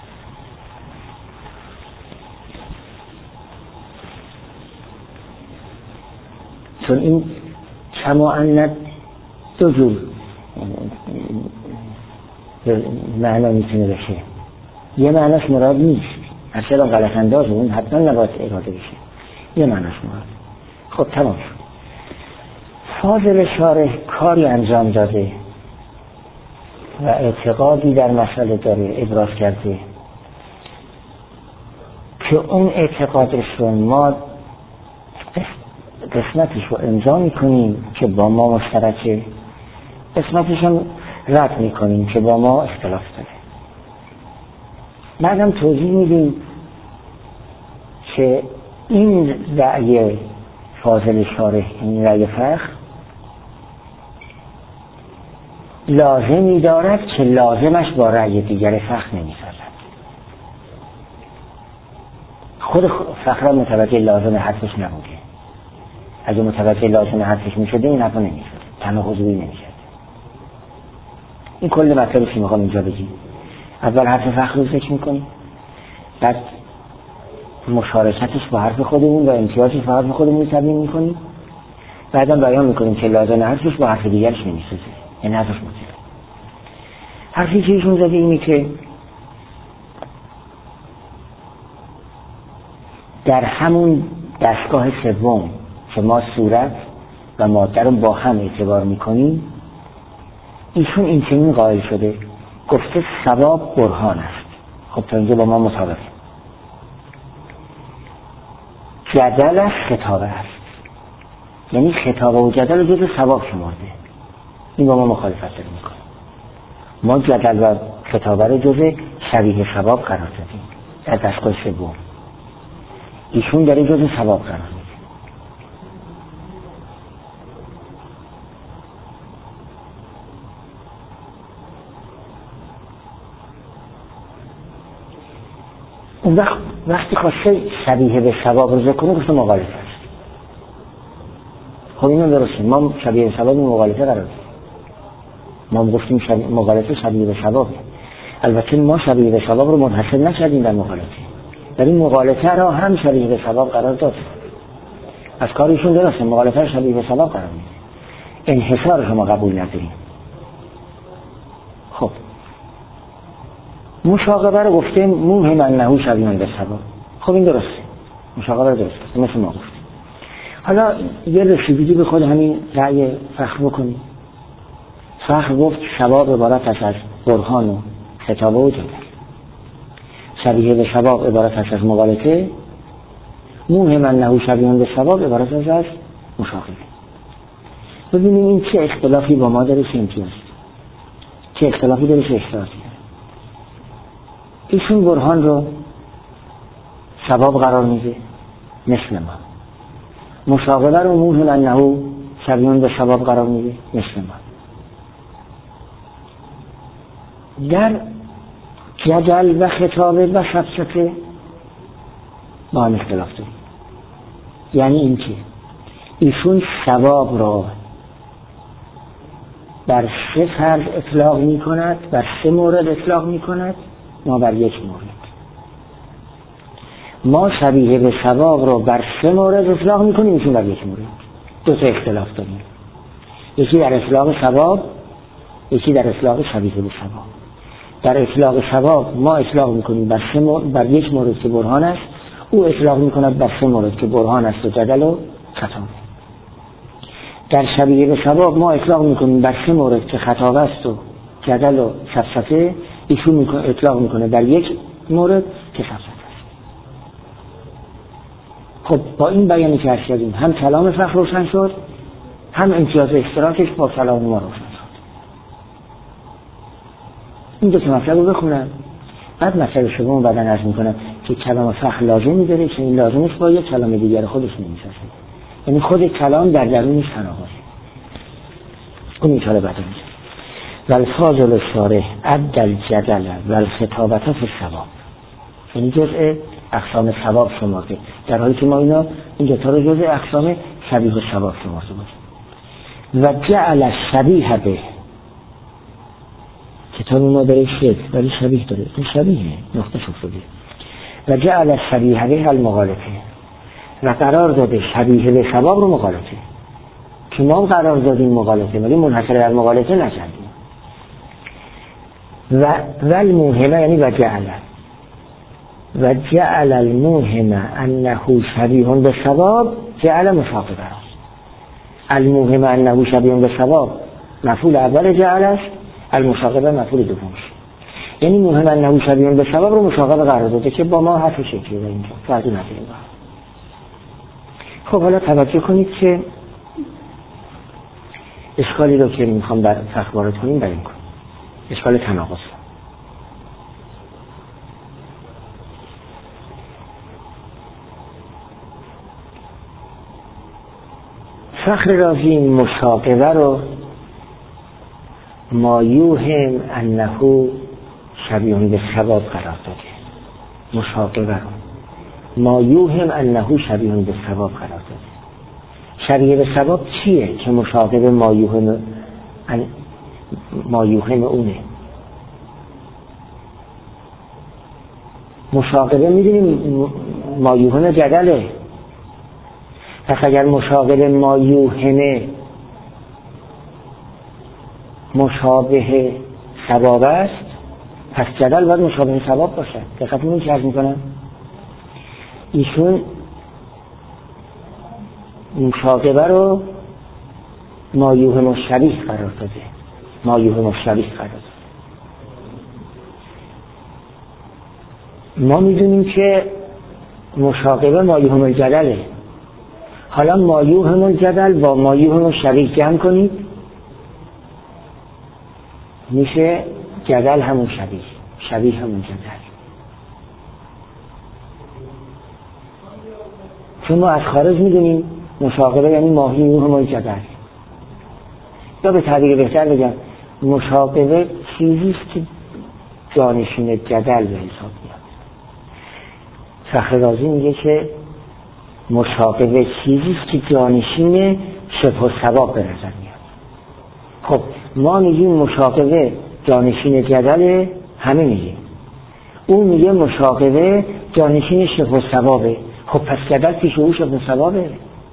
چون این کما ان دو جور معنا میتونه بشه. یه معناش مراد نیست، اصلا غلط اندازه، اون حتما نباید اراده بشه. یه معناش مراد. خب تمام شد. فاضل شارح کاری انجام داده و اعتقادی در مسئله داره ابراز کرده که اون اعتقادش رو ما قسمتش رو امضا میکنیم که با ما مشترکه، قسمتش هم رد میکنیم که با ما اختلاف داره. بعدم توضیح میدیم که این رأی فاضل شارح، این رأی فخر لازمی دارد که لازمش با رأی دیگر فخر نمی‌سازد. خود فخر متوجه لازم حرفش نبوده. اگه متوجه لازم حرفش می‌شده این حرفا نمی‌شد، تناقضی نمی‌شد. این کل مطلبی که می‌خوام اینجا بگیم. اول حرف فخر رو ذکر می‌کنیم، بعد مشارکتش با حرف خودمون و امتیازش با حرف خودمون تبیین می‌کنیم، بعداً بیان می‌کنیم که لازم حرفش با حرف دیگرش نمی‌سازه، این حرفش مطلق. حرفی که ایشون زده اینه که در همون دستگاه سوم که ما صورت و ماده رو با هم اعتبار می‌کنیم، ایشون این چنین قائل شده، گفته ثواب برهان است. خب تا اینجا با ما مطابقه. جدل از خطابه است، یعنی خطابه و جدل رو جز ثواب شمرده. این با ما مخالفت داره میکنه. ما جدل و خطابه رو جز شبیه ثواب قرار دادیم در دستگاه سوم. ایشون داره جز ثواب قرار میده. اون وقتی خواسته شبیه به ثواب رو ذکر کنه گفته مخالفه است. خب اینو درسته، ما شبیه به ثواب مخالفه قرار دادیم. ما گفتیم مخالفه شبیه به ثواب. البته ما شبیه به ثواب رو منحصر نکردیم در مخالفه، در این مخالفه را هم شبیه به ثواب قرار دادیم. از کارشون درسته، مخالفه رو شبیه به ثواب قرار میدیم، انحصار رو ما قبول نداریم. خب مشاقبه رو گفته موهم انه شبیه به ثواب. خب این درسته، مشاقبه رو درسته، مثل ما گفتیم. حالا یه رسیدگی به خود همین رأی فخر بکنیم. فخر گفت ثواب عبارت است از برهان و خطابه و جدل، شبیه به ثواب عبارت است از مغالطه، موهم انه شبیه به ثواب عبارت است از مشاقبه. ببینیم این چه اختلافی با ما داره، چه امتیاز، چه اختلافی داره، چه اشتراکی داره. ایشون برهان رو ثواب قرار میده مثل ما، مشاقبه رو موهم انه شبیه به ثواب قرار میده مثل ما. در جدل و خطابه و فلسفه با هم اختلاف داریم. یعنی این که ایشون ثواب را بر 3 فرض اطلاق می کند، بر 3 مورد اطلاق می کند، ما بر 1 مورد. ما شبیه به ثواب را بر 3 مورد اطلاق می کنیم، ایشون بر 1 مورد. 2 تا اختلاف داریم، یکی در اطلاق ثواب، یکی در اطلاق شبیه به ثواب. در اطلاق ثواب ما اطلاق میکنیم بر 1 مورد که برهان است، او اطلاق میکند بر 3 مورد که برهان است و جدل و خطابه. در شبیه به ثواب ما اطلاق میکنیم بر 3 مورد که خطابه است و جدل و فلسفه، ایشون اطلاق میکنه بر 1 مورد که فلسفه است. خب با این بیانی که عرض کردیم هم کلام فخر روشن شد، هم امتیاز اشتراکش با کلام ما روشن شد. این 2 تا مطلب رو بخونم، بعد مطلب شما بعداً عرض میکنم که کلام فخر لازمی داره که این لازمش با یک کلام دیگر خودش نمیسازه، یعنی خود کلام در درونش تناقضه. اون میتاره بعد میشه والفاضل الشارح عد الجدل والخطابه فی الثواب، یعنی جزء اقسام ثواب شمرده، در حالی که ما این 2 تا رو جزء اقسام شبیه به ثواب شمرده بودیم. و جعل شبیه به، کتاب ما داره شکل ولی شبیه داره، این شبیه نقطه شده. و جعل شبیه به المغالطه، و قرار داده شبیه به ثواب رو مغالطه، که ما قرار دادیم مغالطه ولی منحصر در مغالطه نکردیم. و الموهمه یعنی و جعل الموهمه انه شبیه به ثواب جعل مشاقبه است. الموهمه انه شبیه به ثواب مفعول اول جعل است، المشاقبه مفعول دومش. یعنی موهم انه شبیه به ثواب رو مشاقبه قرار داده که با ما حرف شکلی داره، اینجا فرقی نداره. خب حالا توجه کنید که اشکالی رو که میخوام در فخر وارد کنیم بیان کنیم، اشکال تناقض. فخر رازی مشاقبه رو ما یوهم انه شبیه به ثواب قرار داده. مشاقبه رو ما یوهم انه شبیه به ثواب قرار داده. شبیه به ثواب چیه که مشاقبه ما یوهم اونه؟ مشاقبه میدونیم ما یوهم جدله. پس اگر مشاقبه ما یوهمه مشابه ثواب است، پس جدل باید مشابه ثواب باشه. دقت می‌کنید چه عرض می‌کنم؟ ایشون مشاقبه رو مایوه مشابه قرار داده. مایوه مشابه قرار داده. ما میدونیم که مشاقبه مایوه الجدله. حالا مایوه الجدل با مایوه مشابه جمع کنید، میشه جدل همون شبیه، شبیه همون جدل. چون ما از خارج میدونیم مشاقبه یعنی مایوه همون جدل. یا به تعبیر بهتر بگم مشاقبه چیزیست که جانشین جدل به حساب میاد. فخر رازی میگه که مشاقبه چیزیست که جانشین شبه الثواب به نظر میاد. خب ما میگیم مشاقبه جانشین جدل، همه میگیم. اون میگه مشاقبه جانشین شبه الثوابه. خب پس جدل پیش او شبه الثوابه.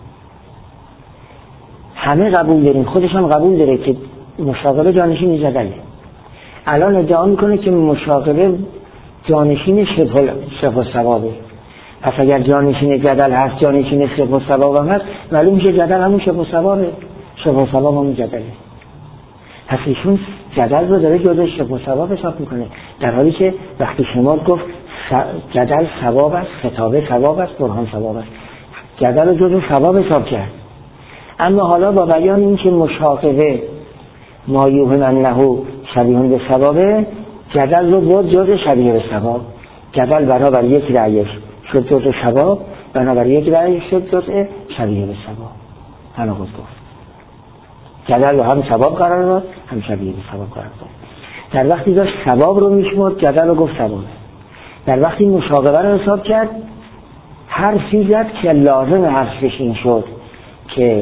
همه قبول داریم، خودش هم قبول داره که مشاقبه جانشین جدله. الان ادعا میکنه که مشاقبه جانشین شبه الثوابه. پس اگر جانشین جدل هست، جانشین شبه الثواب هم هست، معلوم میشه جدل همون شبه الثوابه. شبه الثواب همون جدله. پس ایشون جدل رو داره جزء شبه الثواب حساب میکنه، در حالی که وقتی شما گفت جدل ثواب است، خطابه ثواب است، برهان ثواب است، جدل رو جزء ثواب حساب کرد. اما حالا با بیان این که مشاقبه مایوه انه شبیه به ثوابه، جدل رو برد جزء شبیه به ثواب. جدل برابر یک رأیش شد جزء ثواب، بنابر یک رأیش شد جزء شبیه به ثواب. تناقض گفت. جدل رو هم ثواب قرار داد، هم شبیه به ثواب قرار داد. در وقتی داشت ثواب رو میشمرد، جدل رو گفت ثوابه. در وقتی مشاقبه رو حساب کرد، حرفی زد که لازم حرفش این شد که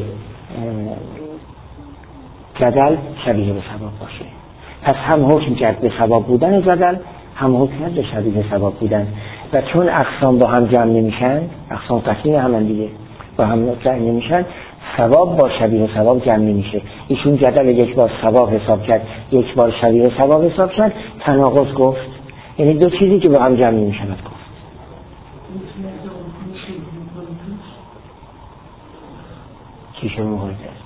جدل شبیه به ثواب باشه. پس هم حکم کرد به ثواب بودن جدل، هم حکم کرد به شبیه به ثواب بودن. و چون اقسام با هم جمع نمیشن، اقسام تقسیم هم دیگه با هم جمع نمیشن، ثواب با شبیه ثواب جمع نمیشه. ایشون جدل یک بار ثواب حساب کرد، یک بار شبیه ثواب حساب کرد، تناقض گفت. یعنی دو چیزی که با هم جمع نمیشن گفت. چیشه موقعی است؟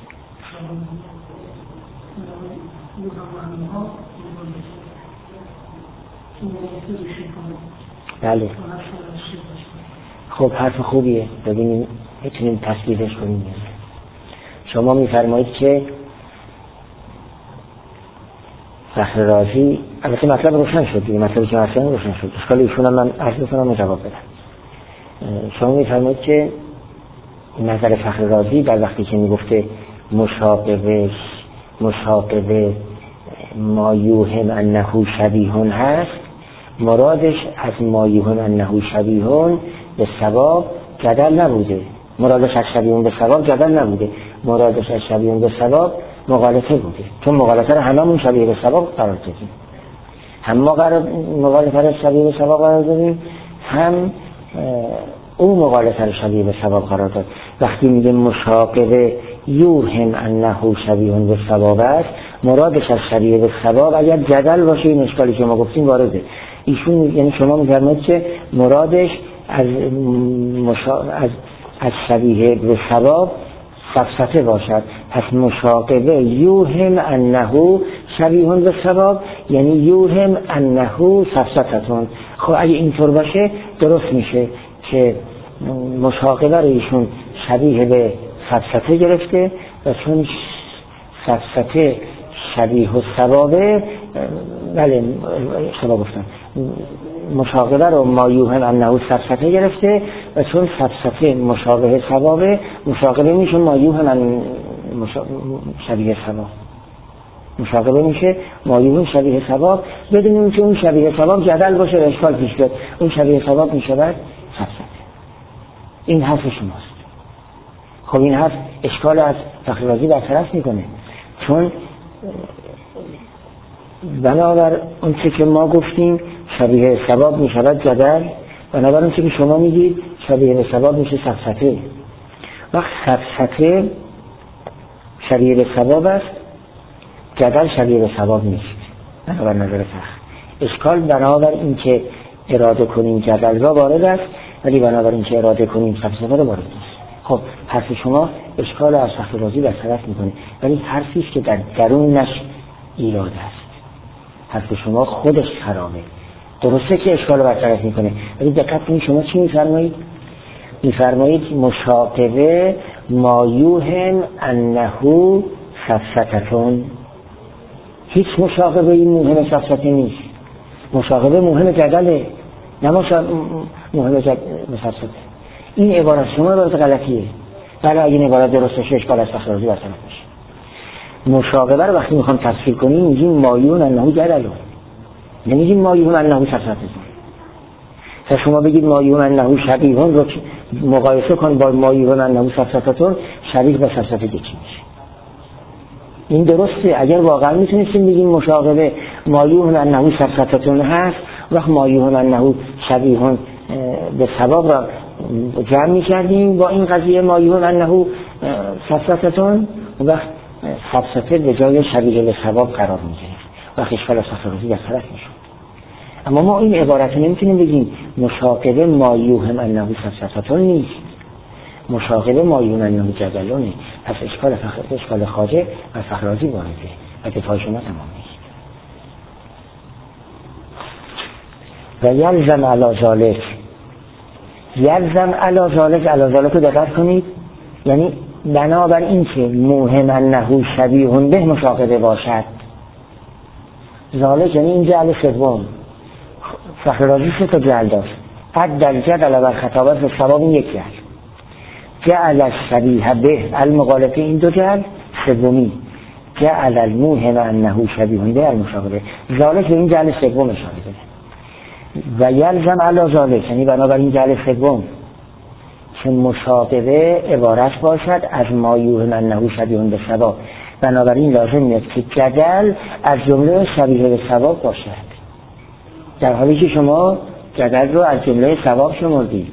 بله. خب حرف خوبیه، ببینیم میتونیم تصویرش کنیم. شما میفرمایید که فخر رازی، البته مطلب روشن شد دیگه، مطلبی که مثلا روشن شد، اشکال ایشون هم من عرض بکنم و جواب بدم. شما میفرمایید که نظر فخر رازی در وقتی که میگفته مشاقبه ما یوهم انه شبیهون هست، مرادش از ما یوهم انه شبیهون به ثواب جدل نبوده. مرادش از شبیهون به ثواب جدل نبوده. مرادش از شبیهون به ثواب مغالطه بوده. چون مغالطه رو هممون شبیه به ثواب قرار دادیم. هم ما مغالطه رو شبیه به ثواب قرار دادیم، هم او مغالطه رو شبیه به ثواب قرار داد. وقتی میگه مشاقبه یوهم انه شبیهون به ثواب است، مرادش از شبیه به ثواب اگر جدل باشه، این اشکالی که ما گفتیم وارده. ایشون یعنی شما می‌فرمایید که مرادش از شبیه به ثواب سفسطه باشد. پس مشاقبه یوهم انه شبیهون به ثواب یعنی یوهم انه سفسطتون. خب اگه اینطور باشه درست میشه که مشاقبه رو ایشون شبیه به سفسطه گرفته و چون سفسطه شبیه و ثوابه، بله شما گفتم مشاقبه رو ما یوهم انه سفسطه گرفته و چون سفسطه مشابه ثوابه مشاقبه میشه ما یوهم شبیه ثواب، مشاقبه میشه ما یوهم شبیه ثواب، بدونیم که اون شبیه ثواب جدل باشه و اشکال پیش بیاد، اون شبیه ثواب میشود سفسطه. این حرف شماست. خب این حرف اشکال از فخررازی برطرف میکنه، چون بنابر اون چه که ما گفتیم شبیه ثواب میشود جدل، بنابر اون چه که شما میگید شبیه ثواب میشه سفسطه. وقت سفسطه شبیه به ثواب است، جدل شبیه به ثواب نیست بنابر نظر فخر. اشکال بنابر این که اراده کنیم جدل را وارد است، ولی بنابر این که اراده کنیم سفسطه را وارد است. خب حرف شما اشکال از فخررازی برطرف میکنه، ولی حرفی است که در درونش ایراد است. حرف شما خودش خرابه، درسته که اشکال رو برطرف میکنه، ولی دقت کنید شما چی میفرمایید؟ میفرمایید مشاقبه ما یوهم انه سفسطتون. هیچ مشاقبه این موهم سفسطه نیست. مشاقبه موهم جدله، نه موهم سفسطه. این عبارت شما عبارت غلطیه. بله اگه این عبارت درست باشه اشکال از فخررازی برطرف میشه. مشاقبه رو وقتی میخوام تفسیر کنیم میگیم مایون انه جدلون، نمیگیم مایون انه سفسطتون. تا شما بگید مایون انه شبیهون رو مقایسه کن با مایون انه سفسطتون، شبیه به سفسطه یکی میشه. این درسته. اگر واقعا میتونستیم بگیم مشاقبه مایون انه سفسطتون هست، وقت مایون انه شبیهون به ثواب را جمع میکردیم با این قضیه مایون انه سفسطتون، وقت سفسطه به جای شبیه به ثواب قرار میگرفت، وقت اشکال از فخررازی برطرف میشد. اما ما این عبارت رو نمیتونیم بگیم مشاقبه ما یوهم انه سفسطتون نیست، مشاقبه ما یوهم انه جدلونه. پس اشکال خواجه و فخررازی وارده و دفاع شما تمام نیست. و یلزم علی ذالک، یلزم علی ذالک رو دقت کنید، یعنی بنابر این که موهم انه شبیه به مشاقبه باشد، ذالک یعنی این جعل سوم. فخررازی سه تا جعل داشت، عدل جدل و خطابت و ثواب یک جعل، جعل شبیه به المغالطه این دو جعل، سومی جعل الموهم انه شبیه به المشاقبه. ذالک این جعل سوم اشاره داره. و یلزم علی ذالک یعنی بنابر این جعل سوم که مشاقبه عبارت باشد از ما یوهم انه شبیه به ثواب، بنابراین لازم میاد که جدل از جمله شبیه به ثواب باشد، در حالی که شما جدل رو از جمله ثواب شمردید.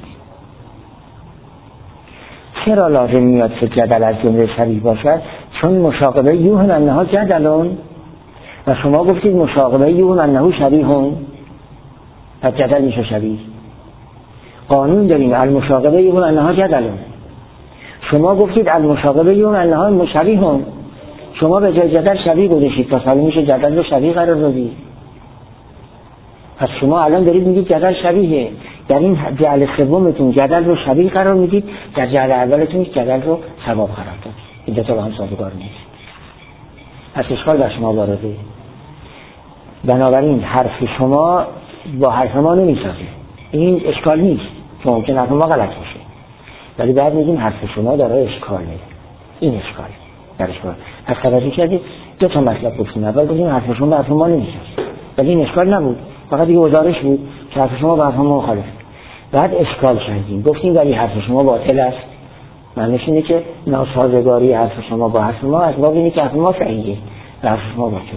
چرا لازم میاد که جدل از جمله شبیه باشد؟ چون مشاقبه یوهم انه جدلون و شما گفتید مشاقبه یوهم انه شبیهون، پس جدل میشه شبیه. قانون داریم المشاقبه یوهم انه جدلون، شما گفتید المشاقبه یوهم انه مشبیهون، شما به جای جدل شبیه گذاشتید، پس حالا میشه جدل رو شبیه قرار دادید. پس شما الان دارید میگید جدل شبیهه، در این جعل سومتون جدل رو شبیه قرار میدید، در جعل اولتون جدل رو ثواب قرار دادید. این دو تا با هم سازگار نیست، پس اشکال بر شما وارده. بنابراین حرف شما با حرف ما نمیسازه، این اشکال نیست، چون ممکن حرف ما غلط باشه، ولی بعد میگیم حرف شما داره اشکاله، این اشکال در اشکال. پس توجه کردید دو تا مطلب گفتیم، اول گفتیم حرف شما با حرف ما نمیسازه، ولی این اشکال نبود، فقط دیگه گزارش بود که حرف شما با حرف ما مخالف. بعد اشکال کردیم گفتیم ولی حرف شما باطل است، معنیش اینه که ناسازگاری حرف شما با حرف ما از باب اینه که حرف ما صحیحه و حرف شما باطله.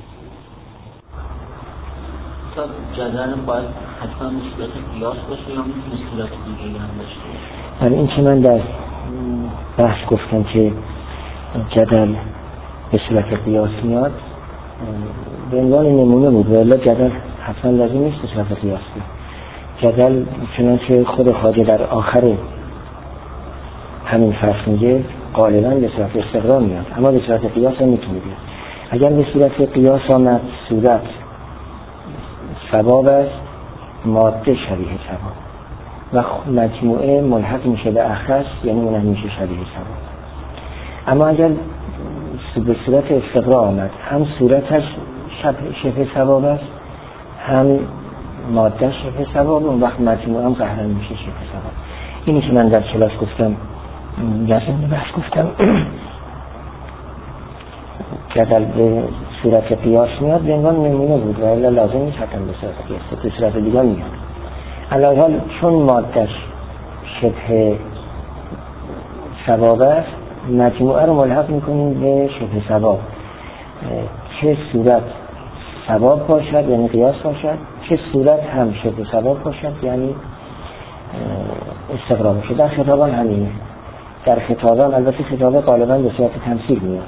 جدل باید حتما نسبت قیاس باشه یا نسبت دیگه هم باشه؟ این که من در بحث گفتم که جدل به صورت قیاس میاد به عنوان نمونه بود، ولی جدل حتما لازم نیست به صورت قیاس بود. جدل چنانچه خود خواجه در آخر همین فصل میگه غالبا به صورت استقرار میاد، اما به صورت قیاس هم میتونه بیاد. اگر به صورت قیاس آمد صورت ثواب است، ماده شبیه ثواب و مجموعه ملحق میشه به اخص، یعنی منم میشه شبیه ثواب. اما اگر به صورت استقرا آمد، هم صورتش شبه ثواب است، هم ماده شبه ثواب، اون وقت مجموعه هم قهرن میشه شبه ثواب. اینی که من در کلاس گفتم، جزم بحث گفتم جدل به صورت قیاس میاد به عنوان نمونه بود و الا لازم نیست حتما به صورت قیاس، به صورت دیگه میاد. علاوه حال چون مادهش شبه ثواب است، مجموعه رو ملحق میکنیم به شبه ثواب، چه صورت ثواب باشد یعنی قیاس باشد، چه صورت هم شبه ثواب باشد یعنی استقرا باشد. در خطابان همینه، در خطابان البته خطابه غالبا به صورت تمثیل میاد،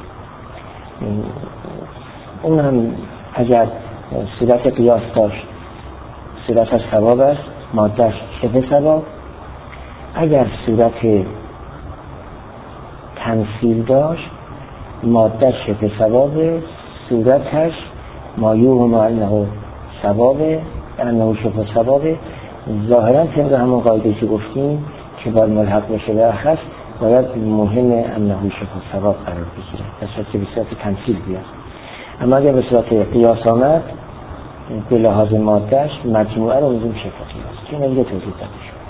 اون هم اگر صورت قیاس داشت صورتش ثواب است، مادهش شبه ثواب. اگر صورت تمثیل داشت مادهش شبه ثواب، صورتش مایوه ما انه ثواب، انه شبه ثواب. ظاهرا طبق همون قاعده که گفتیم که باید ملحق بشه به اخص، باید مهم انه شبه ثواب قرار بگیره به صورت تمثیل بیاد. اما اگر به صورت قیاس آمد به لحاظ مادهش مجموعه رو میذاریم شبه قیاس که نمیده توضیح داده شد.